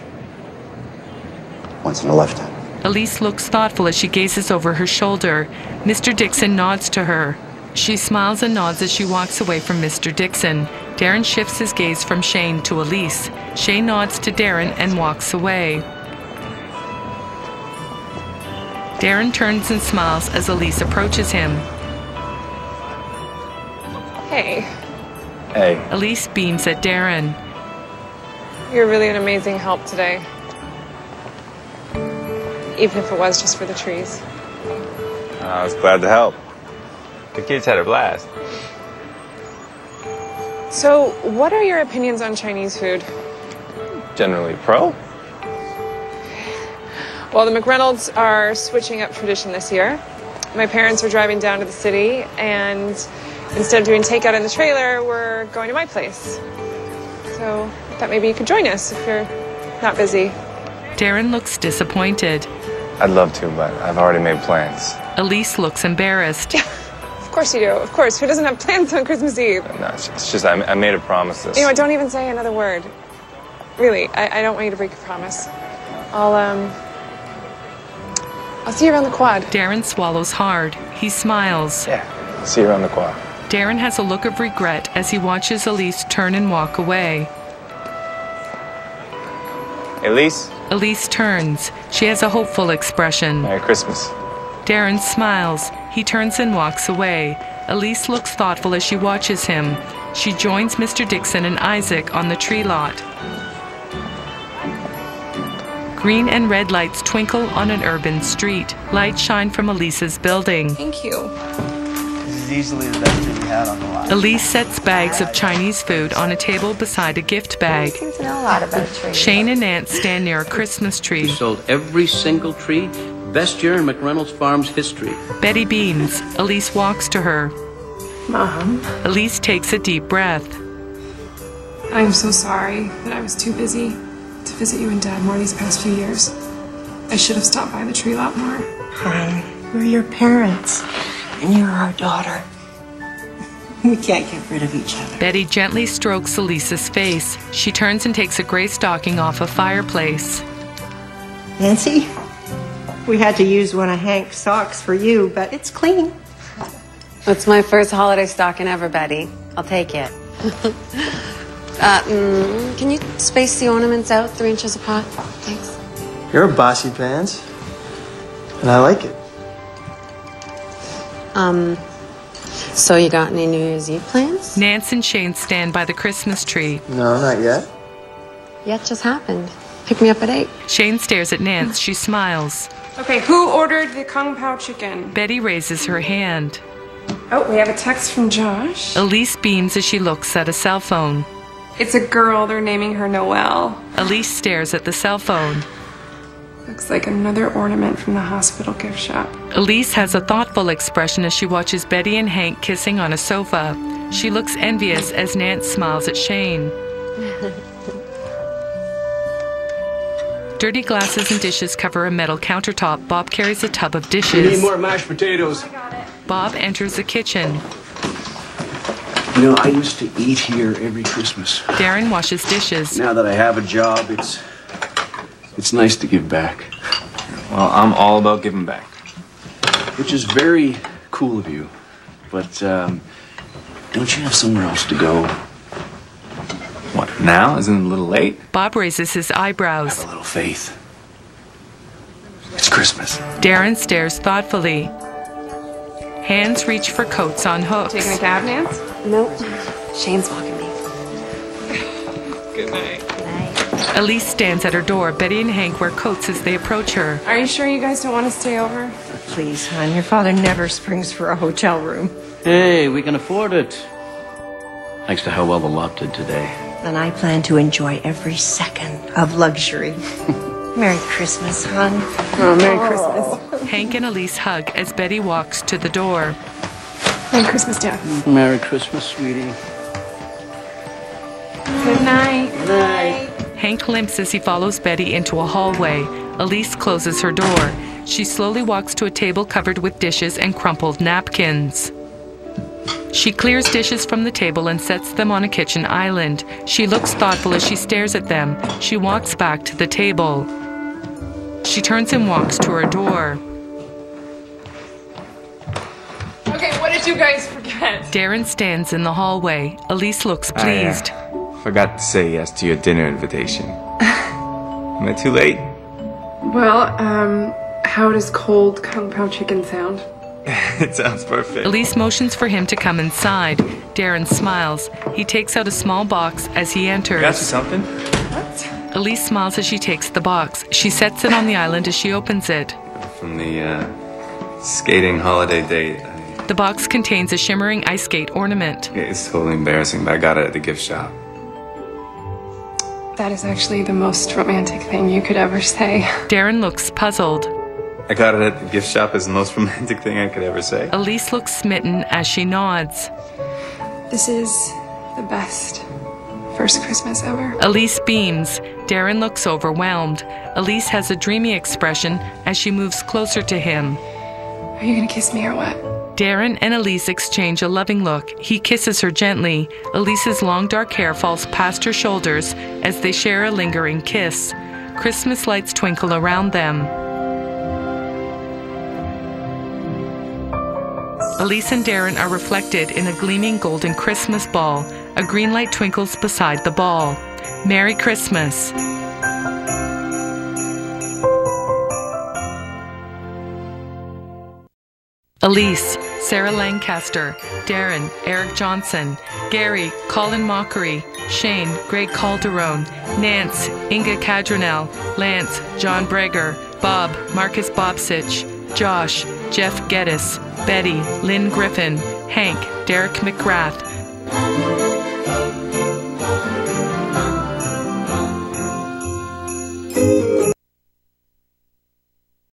once in a lifetime. Elise looks thoughtful as she gazes over her shoulder. Mister Dixon nods to her. She smiles and nods as she walks away from Mister Dixon. Darren shifts his gaze from Shane to Elise. Shane nods to Darren and walks away. Darren turns and smiles as Elise approaches him. Hey, Hey. Elise beams at Darren. you're really an amazing help today. Even if it was just for the trees. I was glad to help. The kids had a blast. So, what are your opinions on Chinese food? Generally pro? Well, the McReynolds are switching up tradition this year. My parents are driving down to the city, and instead of doing takeout in the trailer, we're going to my place. So, I thought maybe you could join us if you're not busy. Darren looks disappointed. I'd love to, but I've already made plans. Elise looks embarrassed. Of course you do. Of course. Who doesn't have plans on Christmas Eve? No, it's it's just I, I made a promise this. You know what? Don't even say another word. Really, I, I don't want you to break your promise. I'll, um... I'll see you around the quad. Darren swallows hard. He smiles. Yeah, see you around the quad. Darren has a look of regret as he watches Elise turn and walk away. Elise? Elise turns. She has a hopeful expression. Merry Christmas. Darren smiles. He turns and walks away. Elise looks thoughtful as she watches him. She joins Mister Dixon and Isaac on the tree lot. Green and red lights twinkle on an urban street. Lights shine from Elise's building. Thank you. This is easily the best thing we had on the lot. Elise sets bags of Chinese food on a table beside a gift bag. You seem to know a lot about trees. Shane and Nance stand near a Christmas We tree. sold every single tree. Best year in McReynolds Farms history. Betty beams. Elise walks to her. Mom, Elise takes a deep breath. I'm so sorry that I was too busy to visit you and Dad more these past few years. I should have stopped by the tree lot more. Hon, we're your parents, and you're our daughter. We can't get rid of each other. Betty gently strokes Elise's face. She turns and takes a gray stocking off a fireplace. Nancy, we had to use one of Hank's socks for you, but it's clean. It's my first holiday stocking ever, Betty. I'll take it. uh, mm, can you space the ornaments out three inches apart? Thanks. You're a bossy pants, and I like it. Um, so you got any New Year's Eve plans? Nance and Shane stand by the Christmas tree. No, not yet. Yeah, it just happened. Pick me up at eight. Shane stares at Nance. She smiles. Okay, who ordered the Kung Pao chicken? Betty raises her hand. Oh, we have a text from Josh. Elise beams as she looks at a cell phone. It's a girl. They're naming her Noelle. Elise stares at the cell phone. Looks like another ornament from the hospital gift shop. Elise has a thoughtful expression as she watches Betty and Hank kissing on a sofa. She looks envious as Nance smiles at Shane. Dirty glasses and dishes cover a metal countertop. Bob carries a tub of dishes. We need more mashed potatoes. Bob enters the kitchen. You know, I used to eat here every Christmas. Darren washes dishes. Now that I have a job, it's it's nice to give back. Well, I'm all about giving back. Which is very cool of you. But um, don't you have somewhere else to go? What, now? Isn't it a little late? Bob raises his eyebrows. Have a little faith. It's Christmas. Darren stares thoughtfully. Hands reach for coats on hooks. Taking a cab, Nance? Nope. Shane's walking me. Good night. Elise stands at her door. Betty and Hank wear coats as they approach her. Are you sure you guys don't want to stay over? Please, hon, your father never springs for a hotel room. Hey, we can afford it. Thanks to how well the lot did today. And I plan to enjoy every second of luxury. Merry Christmas, hon. Oh, Merry Christmas. Hank and Elise hug as Betty walks to the door. Merry Christmas, Dad. Merry Christmas, sweetie. Good night. Good night. Hank limps as he follows Betty into a hallway. Elise closes her door. She slowly walks to a table covered with dishes and crumpled napkins. She clears dishes from the table and sets them on a kitchen island. She looks thoughtful as she stares at them. She walks back to the table. She turns and walks to her door. Okay, What did you guys forget? Darren stands in the hallway. Elise looks pleased. I uh, forgot to say yes to your dinner invitation. Am I too late? Well, um, how does cold Kung Pao chicken sound? It sounds perfect. Elise motions for him to come inside. Darren smiles. He takes out a small box as he enters. Got you something? What? Elise smiles as she takes the box. She sets it on the island as she opens it. From the uh, skating holiday date. I... The box contains a shimmering ice skate ornament. It's totally embarrassing, but I got it at the gift shop. That is actually the most romantic thing you could ever say. Darren looks puzzled. I got it at the gift shop as the most romantic thing I could ever say. Elise looks smitten as she nods. This is the best first Christmas ever. Elise beams. Darren looks overwhelmed. Elise has a dreamy expression as she moves closer to him. Are you gonna kiss me or what? Darren and Elise exchange a loving look. He kisses her gently. Elise's long dark hair falls past her shoulders as they share a lingering kiss. Christmas lights twinkle around them. Elise and Darren are reflected in a gleaming golden Christmas ball. A green light twinkles beside the ball. Merry Christmas. Elise, Sarah Lancaster, Darren, Eric Johnson, Gary, Colin Mockery, Shane, Greg Calderon, Nance, Inga Cadronel, Lance, John Breger, Bob, Marcus Bobsich, Josh, Jeff Geddes, Betty, Lynn Griffin, Hank, Derek McGrath.